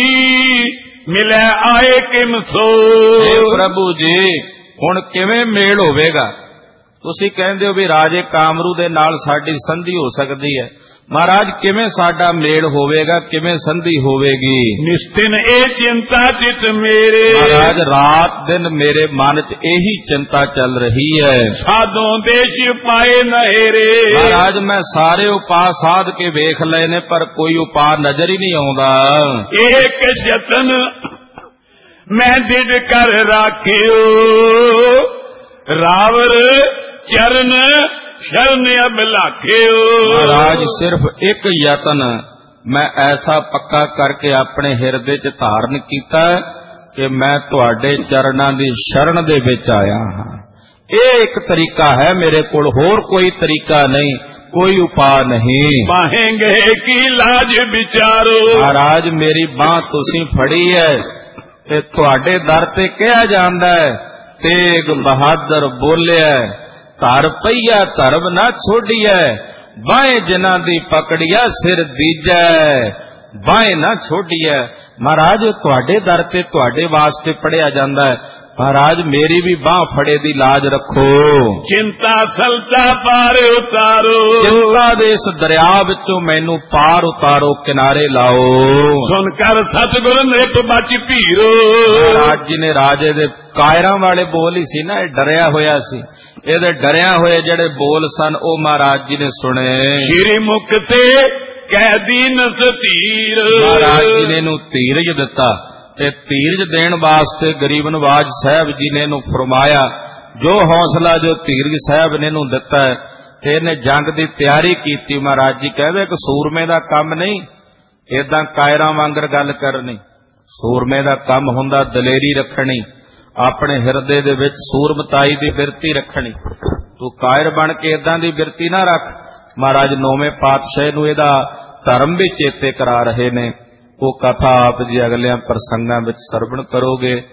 मिले आए किम सो, प्रभु जी हुण किवें मेल होवेगा? तुसीं कहंदे हो भी राजे कामरू दे नाल साडी संधि हो सकदी है, महाराज किवें साडा मेल होवेगा, किवें संधि होवेगी? निस्तिन ए चिंता चित मेरे, महाराज रात दिन मेरे मन च यही चिंता चल रही है। साधों देश पाए नहेरे, महाराज मैं सारे उपाय साध के वेख लए ने पर कोई उपाय नजर ही नहीं आउंदा। एक शतन मैं दिड़ कर राखियो रावर चरण शरण अब लाखियो। महाराज सिर्फ एक यतन मैं ऐसा पक्का करके अपने हिरदे च धारण कीता कि मैं तुहाडे चरणां दी शरण दे विच आया हां। ਇਹ ਇੱਕ तरीका है मेरे कोल, होर कोई तरीका नहीं, कोई उपाय नहीं। बाहेंगे की लाज विचारो। महाराज मेरी बांह तुसी फड़ी है ते तुहाडे दर ते कहा जांदा है तेग बहादुर बोलिया धर पईया धर्म ना छोड़िया बाहें जिन्हां दी पकड़िया सिर दीजै बाहें ना छोड़िया। महाराज तुहाडे दर ते तुहाडे वास्ते पढ़िया जांदा है। महाराज मेरी भी बांह फड़े दी लाज रखो। चिंता सलता पार उतारो। चिंता दे इस दरिया विचों मैनू पार उतारो, किनारे लाओ। सुनकर सतगुर नित बच भीरो। महाराज जी ने राजे दे कायरां वाले बोल ही सी ना, डरिया होया सी, इहदे डरिया होए जेड़े बोल सन ओ महाराज जी ने सुने। श्री मुक्ते कैदी नसतीर। महाराज जी ने इहनूं धीरज दिता ते धीरज देण वास्ते गरीब नवाज साहब जी ने इहनूं फरमाया जो हौसला जो धीरज साहब ने इहनूं दिता है ते इहने जंग दी तैयारी कीती। महाराज जी कहदे कि सूरमे दा काम नहीं इदां कायरां वांगर गल करनी, सूरमे दा काम हुंदा दलेरी रखनी, अपने हिरदे दे विच सूरमताई दी बिरती रखनी। तू कायर बन के इदां दी बिरती ना रख। महाराज नौवें पातशाह नूं इहदा धर्म भी चेते करा रहे ने। वो कथा आप जी अगलियां प्रसंगां विच सरवण करोगे।